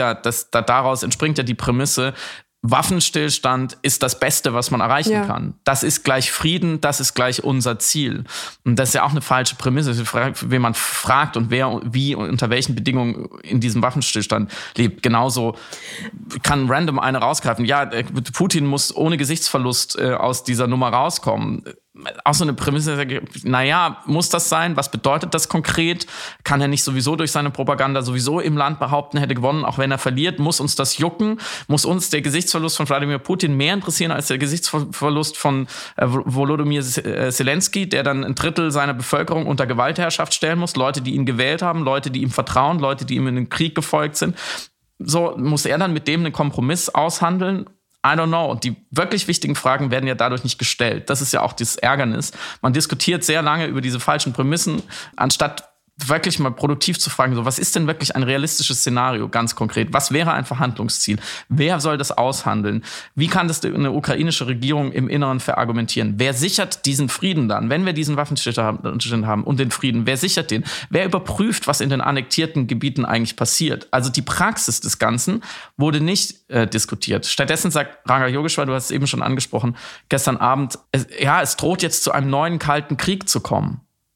[SPEAKER 3] daraus entspringt ja die Prämisse, Waffenstillstand ist das Beste, was man erreichen kann. Das ist gleich Frieden, das ist gleich unser Ziel. Und das ist ja auch eine falsche Prämisse, wen man fragt und wer, wie und unter welchen Bedingungen in diesem Waffenstillstand lebt. Genauso kann random eine rausgreifen. Ja, Putin muss ohne Gesichtsverlust aus dieser Nummer rauskommen. Auch so eine Prämisse, naja, muss das sein? Was bedeutet das konkret? Kann er nicht sowieso durch seine Propaganda sowieso im Land behaupten, hätte gewonnen, auch wenn er verliert? Muss uns das jucken? Muss uns der Gesichtsverlust von Wladimir Putin mehr interessieren als der Gesichtsverlust von Volodymyr Zelensky, der dann ein Drittel seiner Bevölkerung unter Gewaltherrschaft stellen muss? Leute, die ihn gewählt haben, Leute, die ihm vertrauen, Leute, die ihm in den Krieg gefolgt sind. So muss er dann mit dem einen Kompromiss aushandeln? I don't know. Und die wirklich wichtigen Fragen werden ja dadurch nicht gestellt. Das ist ja auch das Ärgernis. Man diskutiert sehr lange über diese falschen Prämissen, anstatt wirklich mal produktiv zu fragen, so, was ist denn wirklich ein realistisches Szenario, ganz konkret? Was wäre ein Verhandlungsziel? Wer soll das aushandeln? Wie kann das eine ukrainische Regierung im Inneren verargumentieren? Wer sichert diesen Frieden dann, wenn wir diesen Waffenstillstand haben und den Frieden? Wer sichert den? Wer überprüft, was in den annektierten Gebieten eigentlich passiert? Also die Praxis des Ganzen wurde nicht diskutiert. Stattdessen sagt Ranga Yogeshwar, du hast es eben schon angesprochen, gestern Abend, es droht jetzt zu einem neuen Kalten Krieg zu kommen.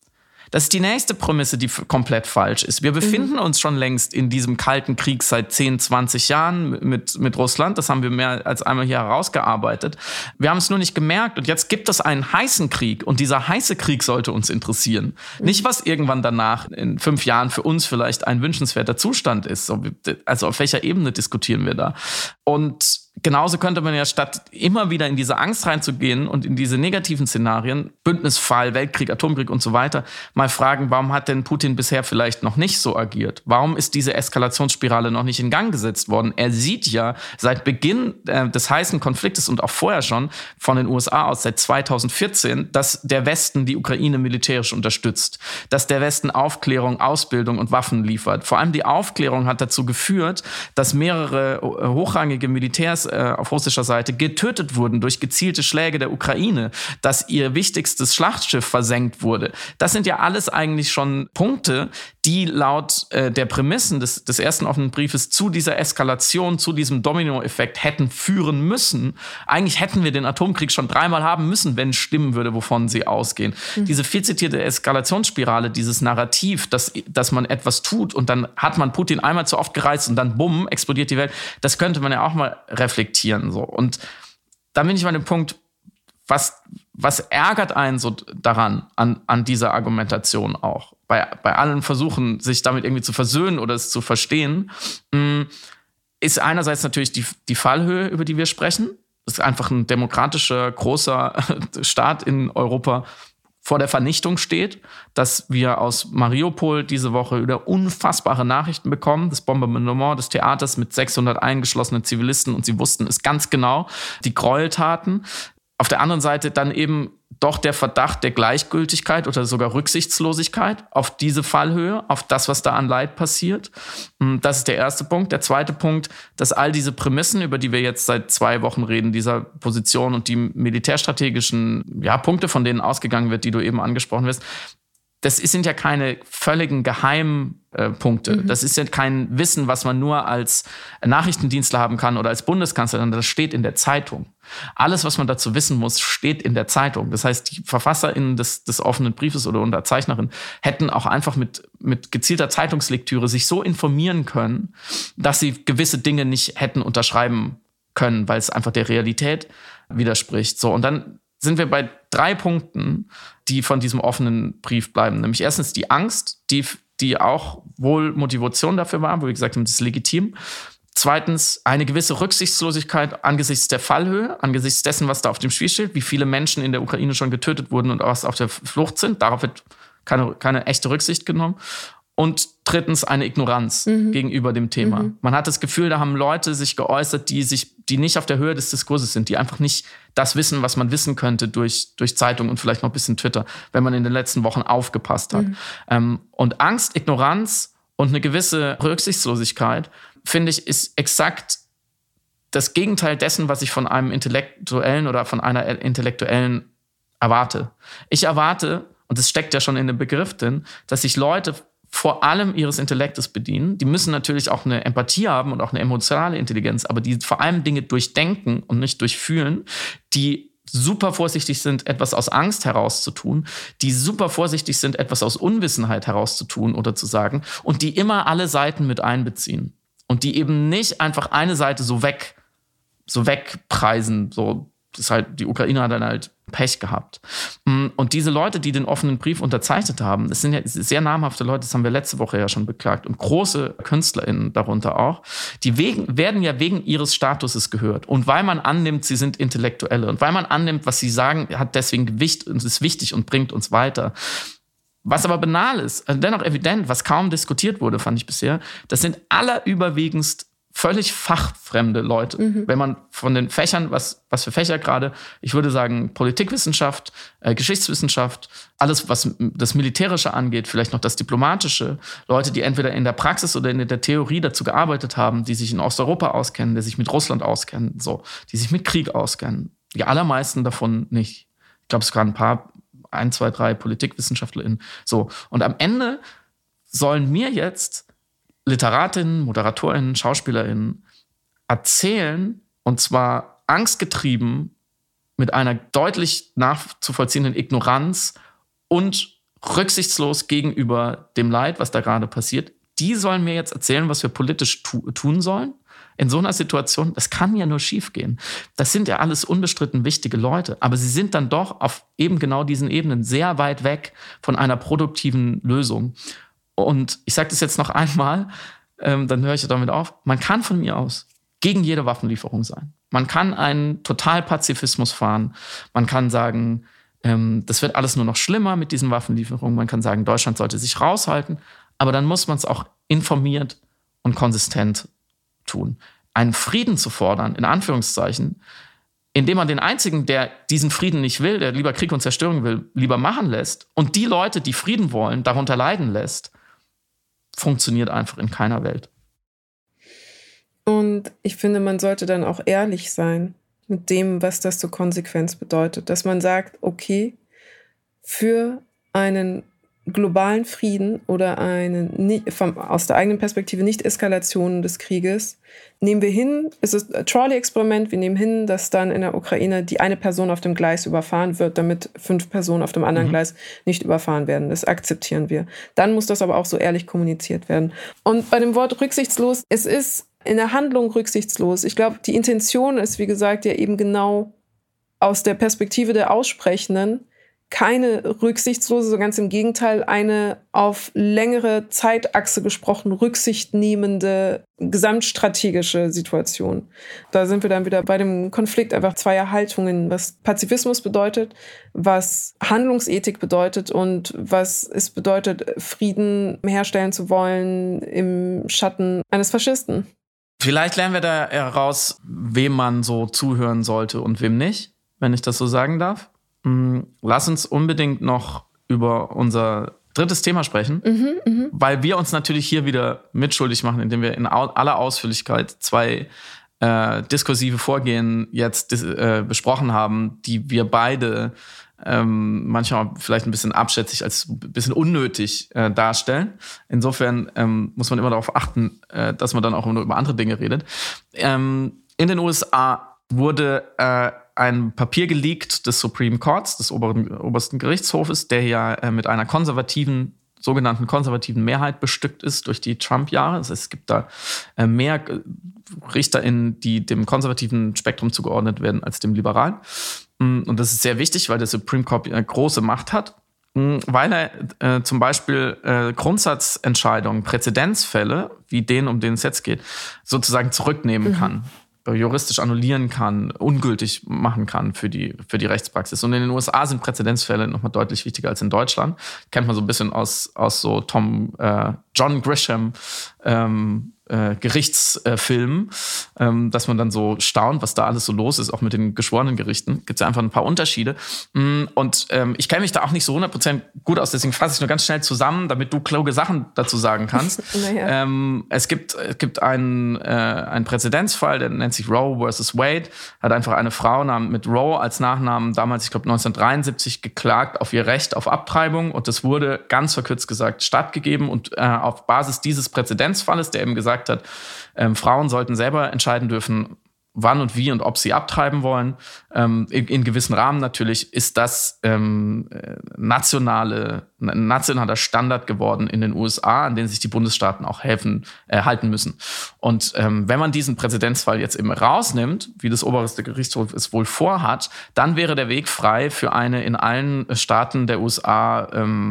[SPEAKER 3] Das ist die nächste Prämisse, die komplett falsch ist. Wir befinden uns schon längst in diesem kalten Krieg seit 10, 20 Jahren mit Russland. Das haben wir mehr als einmal hier herausgearbeitet. Wir haben es nur nicht gemerkt. Und jetzt gibt es einen heißen Krieg. Und dieser heiße Krieg sollte uns interessieren. Nicht, was irgendwann danach in 5 Jahren für uns vielleicht ein wünschenswerter Zustand ist. Also auf welcher Ebene diskutieren wir da? Und genauso könnte man ja statt immer wieder in diese Angst reinzugehen und in diese negativen Szenarien, Bündnisfall, Weltkrieg, Atomkrieg und so weiter, mal fragen, warum hat denn Putin bisher vielleicht noch nicht so agiert? Warum ist diese Eskalationsspirale noch nicht in Gang gesetzt worden? Er sieht ja seit Beginn des heißen Konfliktes und auch vorher schon von den USA aus, seit 2014, dass der Westen die Ukraine militärisch unterstützt, dass der Westen Aufklärung, Ausbildung und Waffen liefert. Vor allem die Aufklärung hat dazu geführt, dass mehrere hochrangige Militärs auf russischer Seite getötet wurden durch gezielte Schläge der Ukraine, dass ihr wichtigstes Schlachtschiff versenkt wurde. Das sind ja alles eigentlich schon Punkte, die laut der Prämissen des ersten offenen Briefes zu dieser Eskalation, zu diesem Dominoeffekt hätten führen müssen. Eigentlich hätten wir den Atomkrieg schon 3-mal haben müssen, wenn es stimmen würde, wovon sie ausgehen. Diese viel zitierte Eskalationsspirale, dieses Narrativ, dass man etwas tut und dann hat man Putin einmal zu oft gereizt und dann bumm, explodiert die Welt. Das könnte man ja auch mal reflektieren. So. Und da bin ich bei dem Punkt, was ärgert einen so daran, an dieser Argumentation auch? Bei allen Versuchen, sich damit irgendwie zu versöhnen oder es zu verstehen, ist einerseits natürlich die Fallhöhe, über die wir sprechen. Das ist einfach ein demokratischer, großer Staat in Europa vor der Vernichtung steht, dass wir aus Mariupol diese Woche wieder unfassbare Nachrichten bekommen, das Bombardement des Theaters mit 600 eingeschlossenen Zivilisten und sie wussten es ganz genau, die Gräueltaten. Auf der anderen Seite dann eben doch der Verdacht der Gleichgültigkeit oder sogar Rücksichtslosigkeit auf diese Fallhöhe, auf das, was da an Leid passiert. Das ist der erste Punkt. Der zweite Punkt, dass all diese Prämissen, über die wir jetzt seit 2 Wochen reden, dieser Position und die militärstrategischen Punkte, von denen ausgegangen wird, die du eben angesprochen hast, das sind ja keine völligen Geheimpunkte. Das ist ja kein Wissen, was man nur als Nachrichtendienstler haben kann oder als Bundeskanzler, sondern das steht in der Zeitung. Alles, was man dazu wissen muss, steht in der Zeitung. Das heißt, die VerfasserInnen des offenen Briefes oder Unterzeichnerinnen hätten auch einfach mit gezielter Zeitungslektüre sich so informieren können, dass sie gewisse Dinge nicht hätten unterschreiben können, weil es einfach der Realität widerspricht. So, und dann sind wir bei 3 Punkten, die von diesem offenen Brief bleiben. Nämlich erstens die Angst, die auch wohl Motivation dafür war, wo wir gesagt haben, das ist legitim. Zweitens eine gewisse Rücksichtslosigkeit angesichts der Fallhöhe, angesichts dessen, was da auf dem Spiel steht, wie viele Menschen in der Ukraine schon getötet wurden und was auf der Flucht sind. Darauf wird keine echte Rücksicht genommen. Und drittens eine Ignoranz gegenüber dem Thema. Man hat das Gefühl, da haben Leute sich geäußert, die nicht auf der Höhe des Diskurses sind, die einfach nicht das wissen, was man wissen könnte durch Zeitung und vielleicht noch ein bisschen Twitter, wenn man in den letzten Wochen aufgepasst hat. Und Angst, Ignoranz und eine gewisse Rücksichtslosigkeit, finde ich, ist exakt das Gegenteil dessen, was ich von einem Intellektuellen oder von einer Intellektuellen erwarte. Ich erwarte, und das steckt ja schon in dem Begriff drin, dass sich Leute vor allem ihres Intellektes bedienen. Die müssen natürlich auch eine Empathie haben und auch eine emotionale Intelligenz, aber die vor allem Dinge durchdenken und nicht durchfühlen, die super vorsichtig sind, etwas aus Angst herauszutun, die super vorsichtig sind, etwas aus Unwissenheit herauszutun oder zu sagen und die immer alle Seiten mit einbeziehen und die eben nicht einfach eine Seite so wegpreisen, so, das ist halt, die Ukraine hat dann halt Pech gehabt. Und diese Leute, die den offenen Brief unterzeichnet haben, das sind ja sehr namhafte Leute, das haben wir letzte Woche ja schon beklagt, und große KünstlerInnen darunter auch, die werden ja wegen ihres Statuses gehört. Und weil man annimmt, sie sind Intellektuelle und weil man annimmt, was sie sagen, hat deswegen Gewicht und ist wichtig und bringt uns weiter. Was aber banal ist, dennoch evident, was kaum diskutiert wurde, fand ich bisher, das sind allerüberwiegendst völlig fachfremde Leute. Wenn man von den Fächern, was für Fächer gerade, ich würde sagen Politikwissenschaft, Geschichtswissenschaft, alles, was das Militärische angeht, vielleicht noch das Diplomatische, Leute, die entweder in der Praxis oder in der Theorie dazu gearbeitet haben, die sich in Osteuropa auskennen, die sich mit Russland auskennen, so, die sich mit Krieg auskennen. Die allermeisten davon nicht. Ich glaube, es waren 1, 2, 3 PolitikwissenschaftlerInnen. So. Und am Ende sollen mir jetzt Literatinnen, ModeratorInnen, SchauspielerInnen erzählen, und zwar angstgetrieben, mit einer deutlich nachzuvollziehenden Ignoranz und rücksichtslos gegenüber dem Leid, was da gerade passiert. Die sollen mir jetzt erzählen, was wir politisch tun sollen. In so einer Situation, das kann ja nur schief gehen. Das sind ja alles unbestritten wichtige Leute, aber sie sind dann doch auf eben genau diesen Ebenen sehr weit weg von einer produktiven Lösung. Und ich sage das jetzt noch einmal, dann höre ich damit auf. Man kann von mir aus gegen jede Waffenlieferung sein. Man kann einen Totalpazifismus fahren. Man kann sagen, das wird alles nur noch schlimmer mit diesen Waffenlieferungen. Man kann sagen, Deutschland sollte sich raushalten. Aber dann muss man es auch informiert und konsistent tun. Einen Frieden zu fordern, in Anführungszeichen, indem man den Einzigen, der diesen Frieden nicht will, der lieber Krieg und Zerstörung will, lieber machen lässt und die Leute, die Frieden wollen, darunter leiden lässt, funktioniert einfach in keiner Welt.
[SPEAKER 2] Und ich finde, man sollte dann auch ehrlich sein mit dem, was das zur Konsequenz bedeutet. Dass man sagt, okay, für einen globalen Frieden oder aus der eigenen Perspektive Nicht-Eskalation des Krieges nehmen wir hin, es ist ein Trolley-Experiment, wir nehmen hin, dass dann in der Ukraine die eine Person auf dem Gleis überfahren wird, damit 5 Personen auf dem anderen Gleis nicht überfahren werden. Das akzeptieren wir. Dann muss das aber auch so ehrlich kommuniziert werden. Und bei dem Wort rücksichtslos, es ist in der Handlung rücksichtslos. Ich glaube, die Intention ist, wie gesagt, ja eben genau aus der Perspektive der Aussprechenden keine rücksichtslose, so ganz im Gegenteil, eine auf längere Zeitachse gesprochen rücksichtnehmende gesamtstrategische Situation. Da sind wir dann wieder bei dem Konflikt einfach zweier Haltungen, was Pazifismus bedeutet, was Handlungsethik bedeutet und was es bedeutet, Frieden herstellen zu wollen im Schatten eines Faschisten.
[SPEAKER 3] Vielleicht lernen wir da heraus, wem man so zuhören sollte und wem nicht, wenn ich das so sagen darf. Lass uns unbedingt noch über unser drittes Thema sprechen, weil wir uns natürlich hier wieder mitschuldig machen, indem wir in aller Ausführlichkeit 2 diskursive Vorgehen jetzt besprochen haben, die wir beide manchmal vielleicht ein bisschen abschätzig als ein bisschen unnötig darstellen. Insofern muss man immer darauf achten, dass man dann auch nur über andere Dinge redet. In den USA wurde ein Papier geleakt des Supreme Courts, des obersten Gerichtshofes, der ja mit einer sogenannten konservativen Mehrheit bestückt ist durch die Trump-Jahre. Das heißt, es gibt da mehr RichterInnen, die dem konservativen Spektrum zugeordnet werden, als dem liberalen. Und das ist sehr wichtig, weil der Supreme Court große Macht hat, weil er zum Beispiel Grundsatzentscheidungen, Präzedenzfälle, wie den, um den es jetzt geht, sozusagen zurücknehmen kann. Juristisch annullieren kann, ungültig machen kann für die Rechtspraxis. Und in den USA sind Präzedenzfälle nochmal deutlich wichtiger als in Deutschland. Kennt man so ein bisschen aus so John Grisham Gerichtsfilmen, dass man dann so staunt, was da alles so los ist, auch mit den geschworenen Gerichten. Gibt es ja einfach ein paar Unterschiede. Und ich kenne mich da auch nicht so 100% gut aus, deswegen fasse ich nur ganz schnell zusammen, damit du kluge Sachen dazu sagen kannst. Naja. Es gibt einen Präzedenzfall, der nennt sich Roe versus Wade, hat einfach eine Frau mit Roe als Nachnamen damals, ich glaube 1973, geklagt auf ihr Recht auf Abtreibung und das wurde ganz verkürzt gesagt stattgegeben und auf Basis dieses Präzedenzfalles, der eben gesagt hat, Frauen sollten selber entscheiden dürfen, wann und wie und ob sie abtreiben wollen. In gewissen Rahmen natürlich ist das ein nationaler Standard geworden in den USA, an den sich die Bundesstaaten auch halten müssen. Und wenn man diesen Präzedenzfall jetzt eben rausnimmt, wie das oberste Gerichtshof es wohl vorhat, dann wäre der Weg frei für eine in allen Staaten der USA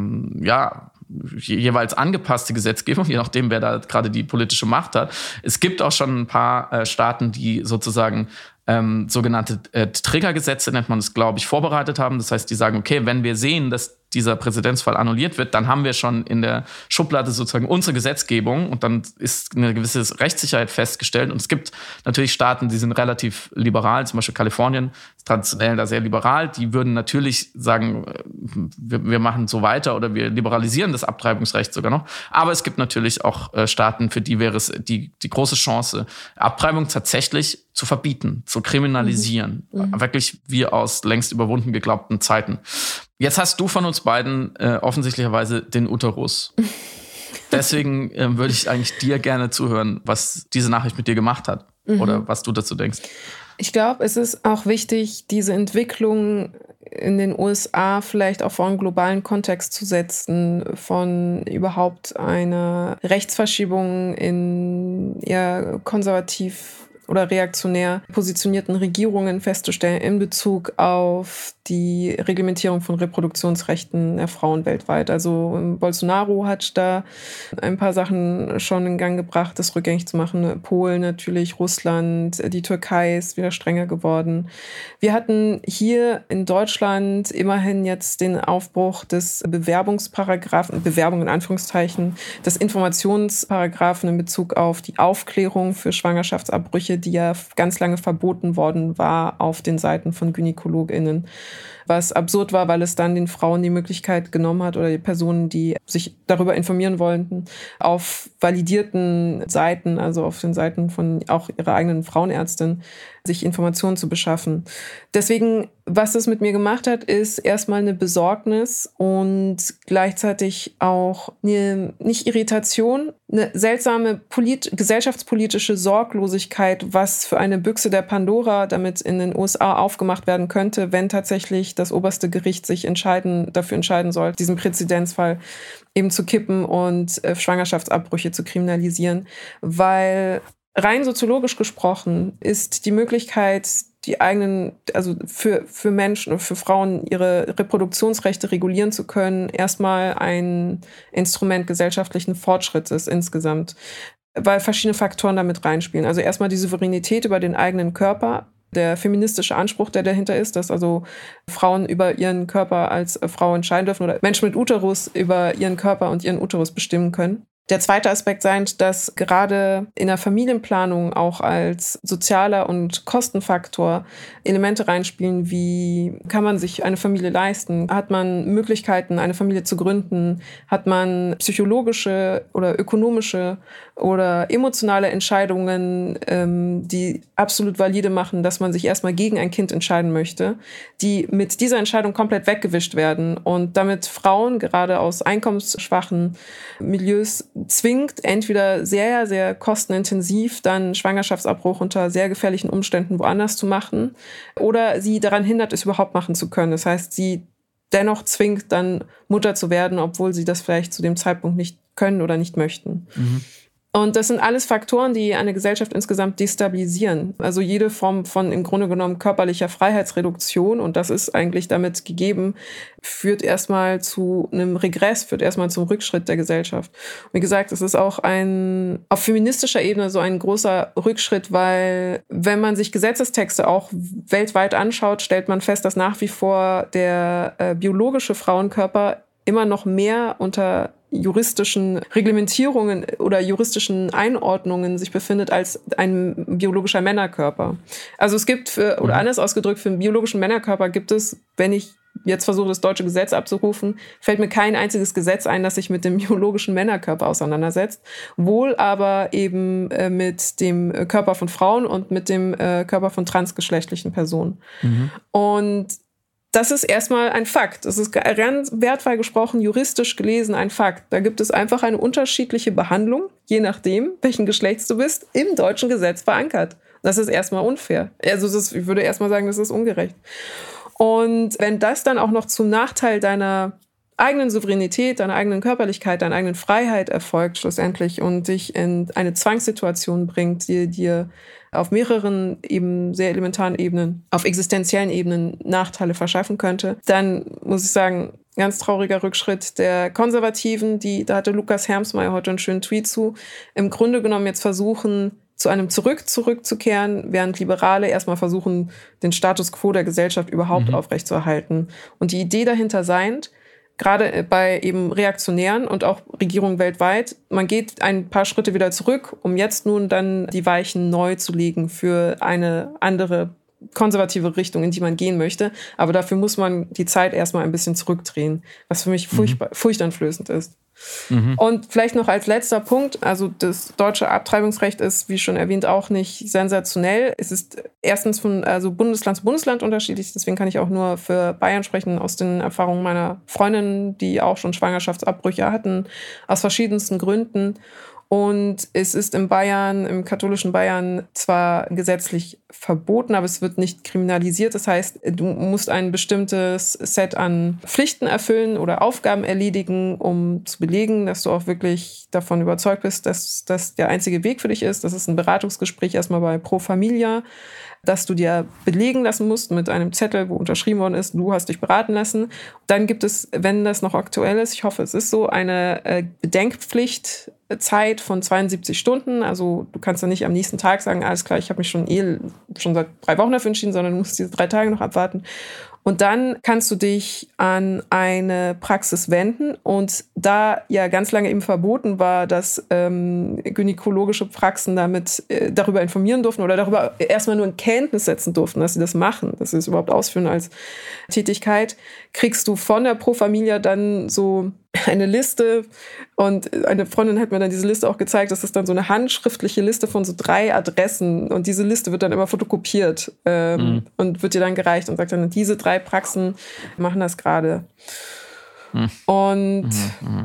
[SPEAKER 3] jeweils angepasste Gesetzgebung, je nachdem, wer da gerade die politische Macht hat. Es gibt auch schon ein paar Staaten, die sozusagen sogenannte Triggergesetze, nennt man es, glaube ich, vorbereitet haben. Das heißt, die sagen, okay, wenn wir sehen, dass dieser Präzedenzfall annulliert wird, dann haben wir schon in der Schublade sozusagen unsere Gesetzgebung und dann ist eine gewisse Rechtssicherheit festgestellt. Und es gibt natürlich Staaten, die sind relativ liberal, zum Beispiel Kalifornien ist traditionell da sehr liberal. Die würden natürlich sagen, wir machen so weiter oder wir liberalisieren das Abtreibungsrecht sogar noch. Aber es gibt natürlich auch Staaten, für die wäre es die große Chance, Abtreibung tatsächlich zu verbieten, zu kriminalisieren. Wirklich wie aus längst überwunden geglaubten Zeiten. Jetzt hast du von uns beiden offensichtlicherweise den Uterus. Deswegen würde ich eigentlich dir gerne zuhören, was diese Nachricht mit dir gemacht hat oder was du dazu denkst.
[SPEAKER 2] Ich glaube, es ist auch wichtig, diese Entwicklung in den USA vielleicht auch vor einen globalen Kontext zu setzen, von überhaupt einer Rechtsverschiebung in eher konservativ oder reaktionär positionierten Regierungen festzustellen in Bezug auf die Reglementierung von Reproduktionsrechten der Frauen weltweit. Also Bolsonaro hat da ein paar Sachen schon in Gang gebracht, das rückgängig zu machen. Polen natürlich, Russland, die Türkei ist wieder strenger geworden. Wir hatten hier in Deutschland immerhin jetzt den Aufbruch des Bewerbungsparagraphen, Bewerbung in Anführungszeichen, des Informationsparagraphen in Bezug auf die Aufklärung für Schwangerschaftsabbrüche, die ja ganz lange verboten worden war auf den Seiten von GynäkologInnen. Was absurd war, weil es dann den Frauen die Möglichkeit genommen hat oder die Personen, die sich darüber informieren wollten, auf validierten Seiten, also auf den Seiten von auch ihrer eigenen Frauenärztin, sich Informationen zu beschaffen. Deswegen, was das mit mir gemacht hat, ist erstmal eine Besorgnis und gleichzeitig auch eine, nicht Irritation, eine seltsame gesellschaftspolitische Sorglosigkeit, was für eine Büchse der Pandora damit in den USA aufgemacht werden könnte, wenn tatsächlich das oberste Gericht sich dafür entscheiden soll, diesen Präzedenzfall eben zu kippen und Schwangerschaftsabbrüche zu kriminalisieren. Weil rein soziologisch gesprochen ist die Möglichkeit, die eigenen, also für Menschen und für Frauen ihre Reproduktionsrechte regulieren zu können, erstmal ein Instrument gesellschaftlichen Fortschrittes insgesamt, weil verschiedene Faktoren damit reinspielen. Also erstmal die Souveränität über den eigenen Körper, der feministische Anspruch, der dahinter ist, dass also Frauen über ihren Körper als Frau entscheiden dürfen oder Menschen mit Uterus über ihren Körper und ihren Uterus bestimmen können. Der zweite Aspekt sein, dass gerade in der Familienplanung auch als sozialer und Kostenfaktor Elemente reinspielen, wie kann man sich eine Familie leisten? Hat man Möglichkeiten, eine Familie zu gründen? Hat man psychologische oder ökonomische oder emotionale Entscheidungen, die absolut valide machen, dass man sich erstmal gegen ein Kind entscheiden möchte, die mit dieser Entscheidung komplett weggewischt werden und damit Frauen gerade aus einkommensschwachen Milieus zwingt, entweder sehr, sehr kostenintensiv dann Schwangerschaftsabbruch unter sehr gefährlichen Umständen woanders zu machen oder sie daran hindert, es überhaupt machen zu können. Das heißt, sie dennoch zwingt, dann Mutter zu werden, obwohl sie das vielleicht zu dem Zeitpunkt nicht können oder nicht möchten. Mhm. Und das sind alles Faktoren, die eine Gesellschaft insgesamt destabilisieren. Also jede Form von im Grunde genommen körperlicher Freiheitsreduktion, und das ist eigentlich damit gegeben, führt erstmal zu einem Regress, führt erstmal zum Rückschritt der Gesellschaft. Und wie gesagt, es ist auch auf feministischer Ebene so ein großer Rückschritt, weil wenn man sich Gesetzestexte auch weltweit anschaut, stellt man fest, dass nach wie vor der biologische Frauenkörper immer noch mehr unter juristischen Reglementierungen oder juristischen Einordnungen sich befindet als ein biologischer Männerkörper. Also es gibt, oder anders ausgedrückt, für einen biologischen Männerkörper gibt es, wenn ich jetzt versuche, das deutsche Gesetz abzurufen, fällt mir kein einziges Gesetz ein, das sich mit dem biologischen Männerkörper auseinandersetzt. Wohl aber eben mit dem Körper von Frauen und mit dem Körper von transgeschlechtlichen Personen. Mhm. Und das ist erstmal ein Fakt. Das ist ganz wertfrei gesprochen, juristisch gelesen ein Fakt. Da gibt es einfach eine unterschiedliche Behandlung, je nachdem, welchen Geschlechts du bist, im deutschen Gesetz verankert. Das ist erstmal unfair. Also ich würde erstmal sagen, das ist ungerecht. Und wenn das dann auch noch zum Nachteil deiner eigenen Souveränität, deiner eigenen Körperlichkeit, deiner eigenen Freiheit erfolgt schlussendlich und dich in eine Zwangssituation bringt, die dir auf mehreren eben sehr elementaren Ebenen, auf existenziellen Ebenen Nachteile verschaffen könnte, dann muss ich sagen, ganz trauriger Rückschritt der Konservativen, da hatte Lukas Hermsmeyer heute einen schönen Tweet zu, im Grunde genommen jetzt versuchen, zu einem zurückzukehren, während Liberale erstmal versuchen, den Status quo der Gesellschaft überhaupt aufrechtzuerhalten. Und die Idee dahinter seiend, gerade bei eben Reaktionären und auch Regierungen weltweit, man geht ein paar Schritte wieder zurück, um jetzt nun dann die Weichen neu zu legen für eine andere konservative Richtung, in die man gehen möchte. Aber dafür muss man die Zeit erstmal ein bisschen zurückdrehen, was für mich furchteinflößend ist. Mhm. Und vielleicht noch als letzter Punkt, also das deutsche Abtreibungsrecht ist, wie schon erwähnt, auch nicht sensationell. Es ist erstens von Bundesland zu Bundesland unterschiedlich, deswegen kann ich auch nur für Bayern sprechen, aus den Erfahrungen meiner Freundinnen, die auch schon Schwangerschaftsabbrüche hatten, aus verschiedensten Gründen. Und es ist in Bayern, im katholischen Bayern zwar gesetzlich verboten, aber es wird nicht kriminalisiert. Das heißt, du musst ein bestimmtes Set an Pflichten erfüllen oder Aufgaben erledigen, um zu belegen, dass du auch wirklich davon überzeugt bist, dass das der einzige Weg für dich ist. Das ist ein Beratungsgespräch erstmal bei Pro Familia, dass du dir belegen lassen musst mit einem Zettel, wo unterschrieben worden ist, du hast dich beraten lassen. Dann gibt es, wenn das noch aktuell ist, ich hoffe, es ist so, eine Bedenkpflichtzeit von 72 Stunden. Also du kannst dann nicht am nächsten Tag sagen, alles klar, ich habe mich schon seit 3 Wochen dafür entschieden, sondern du musst diese 3 Tage noch abwarten. Und dann kannst du dich an eine Praxis wenden. Und da ja ganz lange eben verboten war, dass gynäkologische Praxen darüber informieren durften oder darüber erstmal nur in Kenntnis setzen durften, dass sie das machen, dass sie es überhaupt ausführen als Tätigkeit, kriegst du von der Pro Familia dann so eine Liste. Und eine Freundin hat mir dann diese Liste auch gezeigt. Das ist dann so eine handschriftliche Liste von so 3 Adressen. Und diese Liste wird dann immer fotokopiert und wird dir dann gereicht und sagt dann, diese 3 Praxen machen das gerade. Und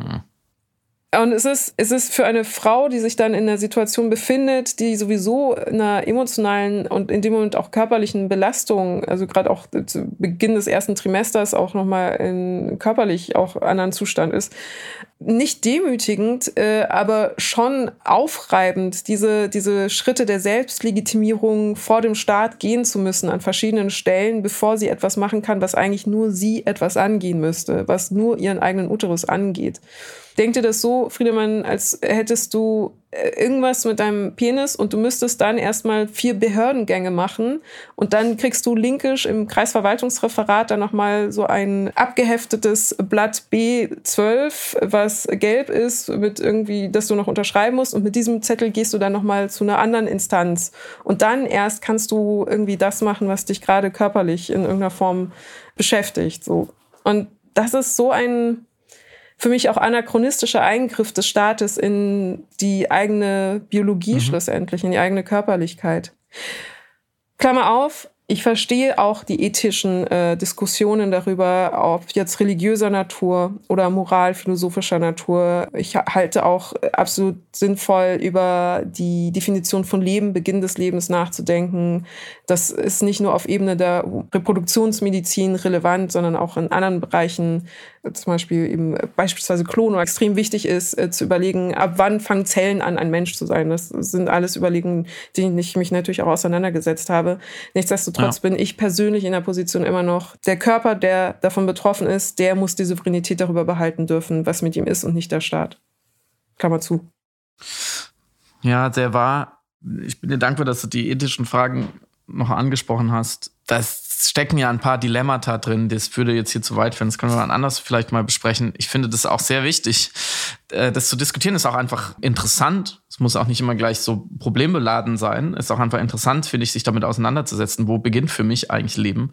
[SPEAKER 2] es ist für eine Frau, die sich dann in einer Situation befindet, die sowieso einer emotionalen und in dem Moment auch körperlichen Belastung, also gerade auch zu Beginn des ersten Trimesters auch nochmal in körperlich auch anderen Zustand ist, nicht demütigend, aber schon aufreibend, diese Schritte der Selbstlegitimierung vor dem Staat gehen zu müssen an verschiedenen Stellen, bevor sie etwas machen kann, was eigentlich nur sie etwas angehen müsste, was nur ihren eigenen Uterus angeht. Denk dir das so, Friedemann, als hättest du irgendwas mit deinem Penis und du müsstest dann erstmal 4 Behördengänge machen und dann kriegst du linkisch im Kreisverwaltungsreferat dann nochmal so ein abgeheftetes Blatt B12, was gelb ist, mit irgendwie, dass du noch unterschreiben musst, und mit diesem Zettel gehst du dann nochmal zu einer anderen Instanz und dann erst kannst du irgendwie das machen, was dich gerade körperlich in irgendeiner Form beschäftigt. So. Und das ist so ein für mich auch anachronistischer Eingriff des Staates in die eigene Biologie schlussendlich, in die eigene Körperlichkeit. Klammer auf, ich verstehe auch die ethischen Diskussionen darüber, ob jetzt religiöser Natur oder moralphilosophischer Natur. Ich halte auch absolut sinnvoll, über die Definition von Leben, Beginn des Lebens nachzudenken. Das ist nicht nur auf Ebene der Reproduktionsmedizin relevant, sondern auch in anderen Bereichen, zum Beispiel eben beispielsweise Klonung, extrem wichtig ist, zu überlegen, ab wann fangen Zellen an, ein Mensch zu sein. Das sind alles Überlegungen, denen ich mich natürlich auch auseinandergesetzt habe. Nichtsdestotrotz bin ich persönlich in der Position immer noch, der Körper, der davon betroffen ist, der muss die Souveränität darüber behalten dürfen, was mit ihm ist und nicht der Staat. Klammer zu.
[SPEAKER 3] Ja, ich bin dir dankbar, dass du die ethischen Fragen noch angesprochen hast. Das stecken ja ein paar Dilemmata drin. Das würde jetzt hier zu weit führen. Das können wir dann anders vielleicht mal besprechen. Ich finde das auch sehr wichtig. Das zu diskutieren ist auch einfach interessant. Es muss auch nicht immer gleich so problembeladen sein. Es ist auch einfach interessant, finde ich, sich damit auseinanderzusetzen. Wo beginnt für mich eigentlich Leben?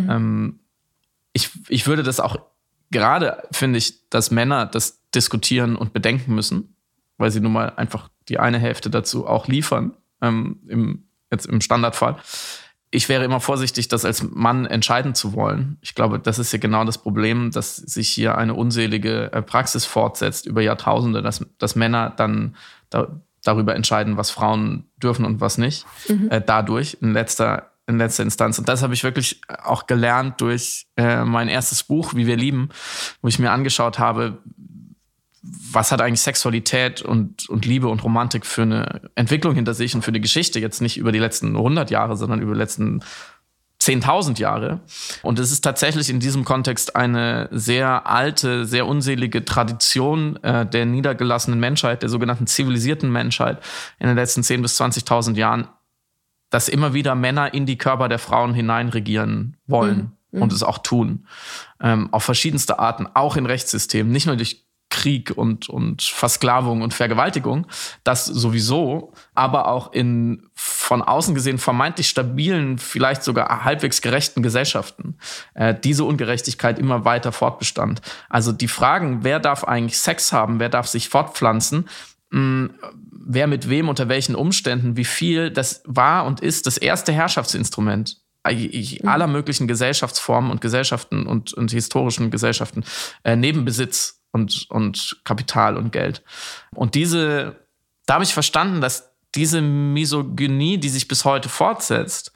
[SPEAKER 3] Ich würde das auch gerade, finde ich, dass Männer das diskutieren und bedenken müssen, weil sie nun mal einfach die eine Hälfte dazu auch liefern, jetzt im Standardfall. Ich wäre immer vorsichtig, das als Mann entscheiden zu wollen. Ich glaube, das ist ja genau das Problem, dass sich hier eine unselige Praxis fortsetzt über Jahrtausende, dass Männer dann darüber entscheiden, was Frauen dürfen und was nicht. Dadurch in letzter Instanz. Und das habe ich wirklich auch gelernt durch mein erstes Buch, Wie wir lieben, wo ich mir angeschaut habe, was hat eigentlich Sexualität und Liebe und Romantik für eine Entwicklung hinter sich und für eine Geschichte, jetzt nicht über die letzten 100 Jahre, sondern über die letzten 10.000 Jahre. Und es ist tatsächlich in diesem Kontext eine sehr alte, sehr unselige Tradition der niedergelassenen Menschheit, der sogenannten zivilisierten Menschheit in den letzten 10.000 bis 20.000 Jahren, dass immer wieder Männer in die Körper der Frauen hineinregieren wollen und es auch tun. Auf verschiedenste Arten, auch in Rechtssystemen, nicht nur durch Krieg und Versklavung und Vergewaltigung, das sowieso, aber auch in von außen gesehen vermeintlich stabilen, vielleicht sogar halbwegs gerechten Gesellschaften, diese Ungerechtigkeit immer weiter fortbestand. Also die Fragen, wer darf eigentlich Sex haben, wer darf sich fortpflanzen, wer mit wem, unter welchen Umständen, wie viel, das war und ist das erste Herrschaftsinstrument aller möglichen Gesellschaftsformen und Gesellschaften und historischen Gesellschaften, neben Besitz und Kapital und Geld. Und da habe ich verstanden, dass diese Misogynie, die sich bis heute fortsetzt,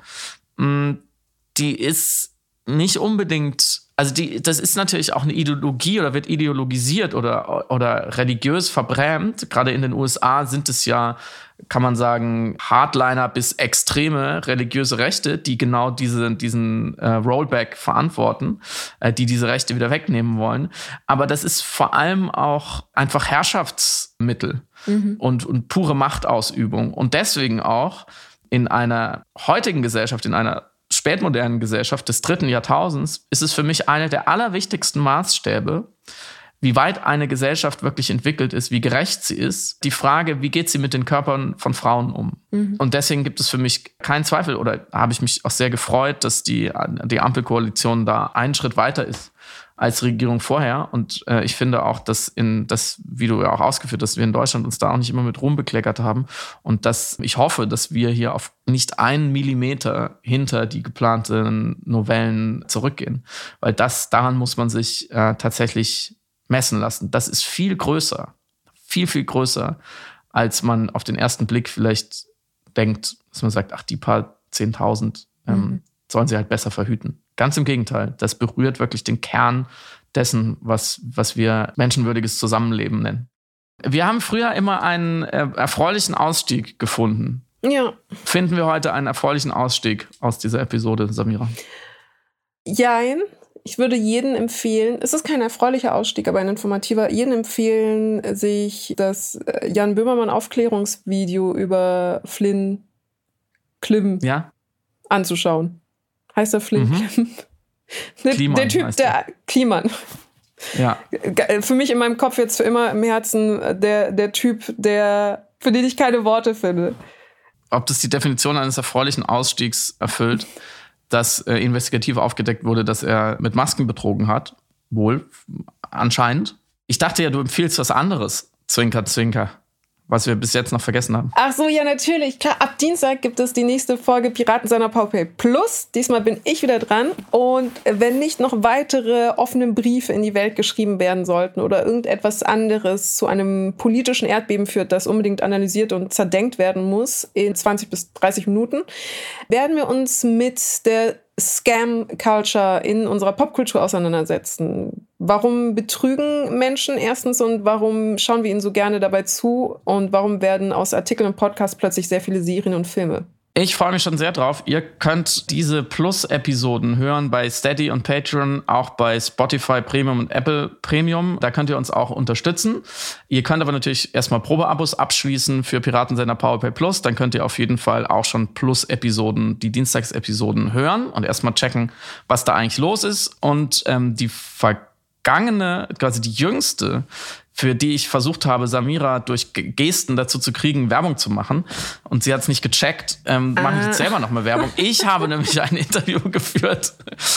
[SPEAKER 3] die ist nicht unbedingt, also das ist natürlich auch eine Ideologie oder wird ideologisiert oder religiös verbrämt. Gerade in den USA sind es ja, kann man sagen, Hardliner bis extreme religiöse Rechte, die genau diesen Rollback verantworten, die diese Rechte wieder wegnehmen wollen. Aber das ist vor allem auch einfach Herrschaftsmittel und pure Machtausübung. Und deswegen auch in einer heutigen Gesellschaft, in einer spätmodernen Gesellschaft des 3. Jahrtausends, ist es für mich einer der allerwichtigsten Maßstäbe, wie weit eine Gesellschaft wirklich entwickelt ist, wie gerecht sie ist. Die Frage, wie geht sie mit den Körpern von Frauen um? Und deswegen gibt es für mich keinen Zweifel, oder habe ich mich auch sehr gefreut, dass die Ampelkoalition da einen Schritt weiter ist als Regierung vorher. Und ich finde auch, dass wie du ja auch ausgeführt hast, wir in Deutschland uns da auch nicht immer mit Ruhm bekleckert haben. Und ich hoffe, dass wir hier auf nicht 1 Millimeter hinter die geplanten Novellen zurückgehen. Weil daran muss man sich tatsächlich messen lassen. Das ist viel größer, viel, viel größer, als man auf den ersten Blick vielleicht denkt, dass man sagt, ach, die paar 10.000 sollen sie halt besser verhüten. Ganz im Gegenteil, das berührt wirklich den Kern dessen, was wir menschenwürdiges Zusammenleben nennen. Wir haben früher immer einen erfreulichen Ausstieg gefunden.
[SPEAKER 2] Ja.
[SPEAKER 3] Finden wir heute einen erfreulichen Ausstieg aus dieser Episode, Samira?
[SPEAKER 2] Jein. Ich würde jedem empfehlen, es ist kein erfreulicher Ausstieg, aber ein informativer, jedem empfehlen, sich das Jan Böhmermann Aufklärungsvideo über Flynn Klim anzuschauen. Heißt er Flynn Klim? Der Typ, der Kliman.
[SPEAKER 3] Ja.
[SPEAKER 2] Für mich in meinem Kopf jetzt für immer im Herzen der Typ, für den ich keine Worte finde.
[SPEAKER 3] Ob das die Definition eines erfreulichen Ausstiegs erfüllt, dass investigativ aufgedeckt wurde, dass er mit Masken betrogen hat. Wohl, anscheinend. Ich dachte ja, du empfiehlst was anderes. Zwinker, zwinker. Was wir bis jetzt noch vergessen haben.
[SPEAKER 2] Ach so, ja, natürlich. Klar, ab Dienstag gibt es die nächste Folge Piraten seiner Powerplay Plus. Diesmal bin ich wieder dran. Und wenn nicht noch weitere offene Briefe in die Welt geschrieben werden sollten oder irgendetwas anderes zu einem politischen Erdbeben führt, das unbedingt analysiert und zerdenkt werden muss in 20 bis 30 Minuten, werden wir uns mit der Scam-Culture in unserer Popkultur auseinandersetzen. Warum betrügen Menschen erstens und warum schauen wir ihnen so gerne dabei zu und warum werden aus Artikeln und Podcasts plötzlich sehr viele Serien und Filme?
[SPEAKER 3] Ich freue mich schon sehr drauf. Ihr könnt diese Plus-Episoden hören bei Steady und Patreon, auch bei Spotify Premium und Apple Premium. Da könnt ihr uns auch unterstützen. Ihr könnt aber natürlich erstmal Probeabos abschließen für Piraten seiner Powerplay Plus. Dann könnt ihr auf jeden Fall auch schon Plus-Episoden, die Dienstagsepisoden hören und erstmal checken, was da eigentlich los ist. Und die vergangene, quasi die jüngste, für die ich versucht habe, Samira durch Gesten dazu zu kriegen, Werbung zu machen. Und sie hat es nicht gecheckt. Mache ich jetzt selber nochmal Werbung. Ich habe nämlich ein Interview geführt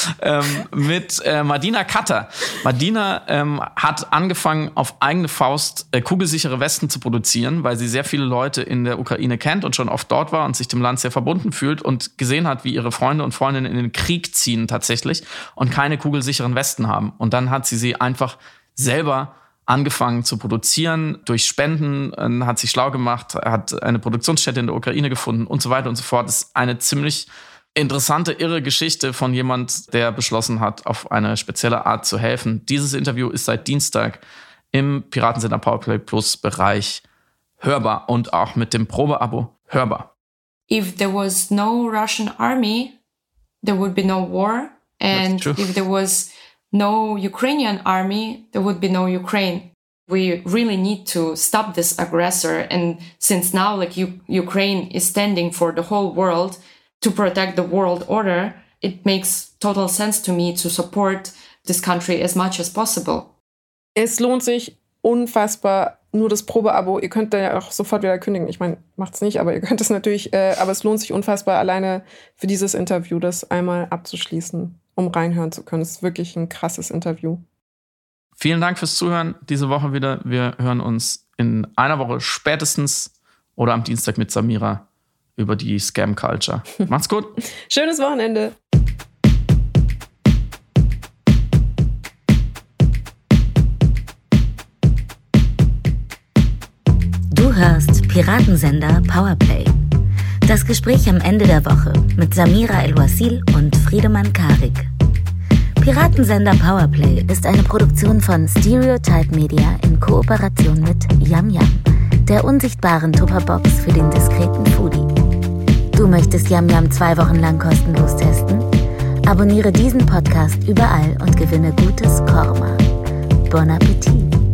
[SPEAKER 3] mit Madina Katter. Madina hat angefangen, auf eigene Faust kugelsichere Westen zu produzieren, weil sie sehr viele Leute in der Ukraine kennt und schon oft dort war und sich dem Land sehr verbunden fühlt und gesehen hat, wie ihre Freunde und Freundinnen in den Krieg ziehen tatsächlich und keine kugelsicheren Westen haben. Und dann hat sie einfach selber angefangen zu produzieren, durch Spenden, hat sich schlau gemacht, hat eine Produktionsstätte in der Ukraine gefunden und so weiter und so fort. Das ist eine ziemlich interessante, irre Geschichte von jemand, der beschlossen hat, auf eine spezielle Art zu helfen. Dieses Interview ist seit Dienstag im Piraten seiner Powerplay Plus Bereich hörbar und auch mit dem Probeabo hörbar.
[SPEAKER 4] If there was no Russian army, there would be no war. And if there was no Ukrainian army, there would be no Ukraine. We really need to stop this aggressor. And since now, Ukraine is standing for the whole world to protect the world order, it makes total sense to me to support this country as much as possible.
[SPEAKER 2] Es lohnt sich unfassbar, nur das Probeabo. Ihr könnt da ja auch sofort wieder kündigen. Ich meine, macht's nicht, aber ihr könnt es natürlich. Aber es lohnt sich unfassbar, alleine für dieses Interview das einmal abzuschließen, um reinhören zu können. Es ist wirklich ein krasses Interview.
[SPEAKER 3] Vielen Dank fürs Zuhören diese Woche wieder. Wir hören uns in einer Woche spätestens oder am Dienstag mit Samira über die Scam-Culture. Macht's gut.
[SPEAKER 2] Schönes Wochenende.
[SPEAKER 1] Du hörst Piratensender Powerplay. Das Gespräch am Ende der Woche mit Samira El-Wasil und Friedemann Karik. Piratensender Powerplay ist eine Produktion von Stereotype Media in Kooperation mit Yum Yum, der unsichtbaren Tupperbox für den diskreten Foodie. Du möchtest Yum Yum 2 Wochen lang kostenlos testen? Abonniere diesen Podcast überall und gewinne gutes Korma. Bon Appetit!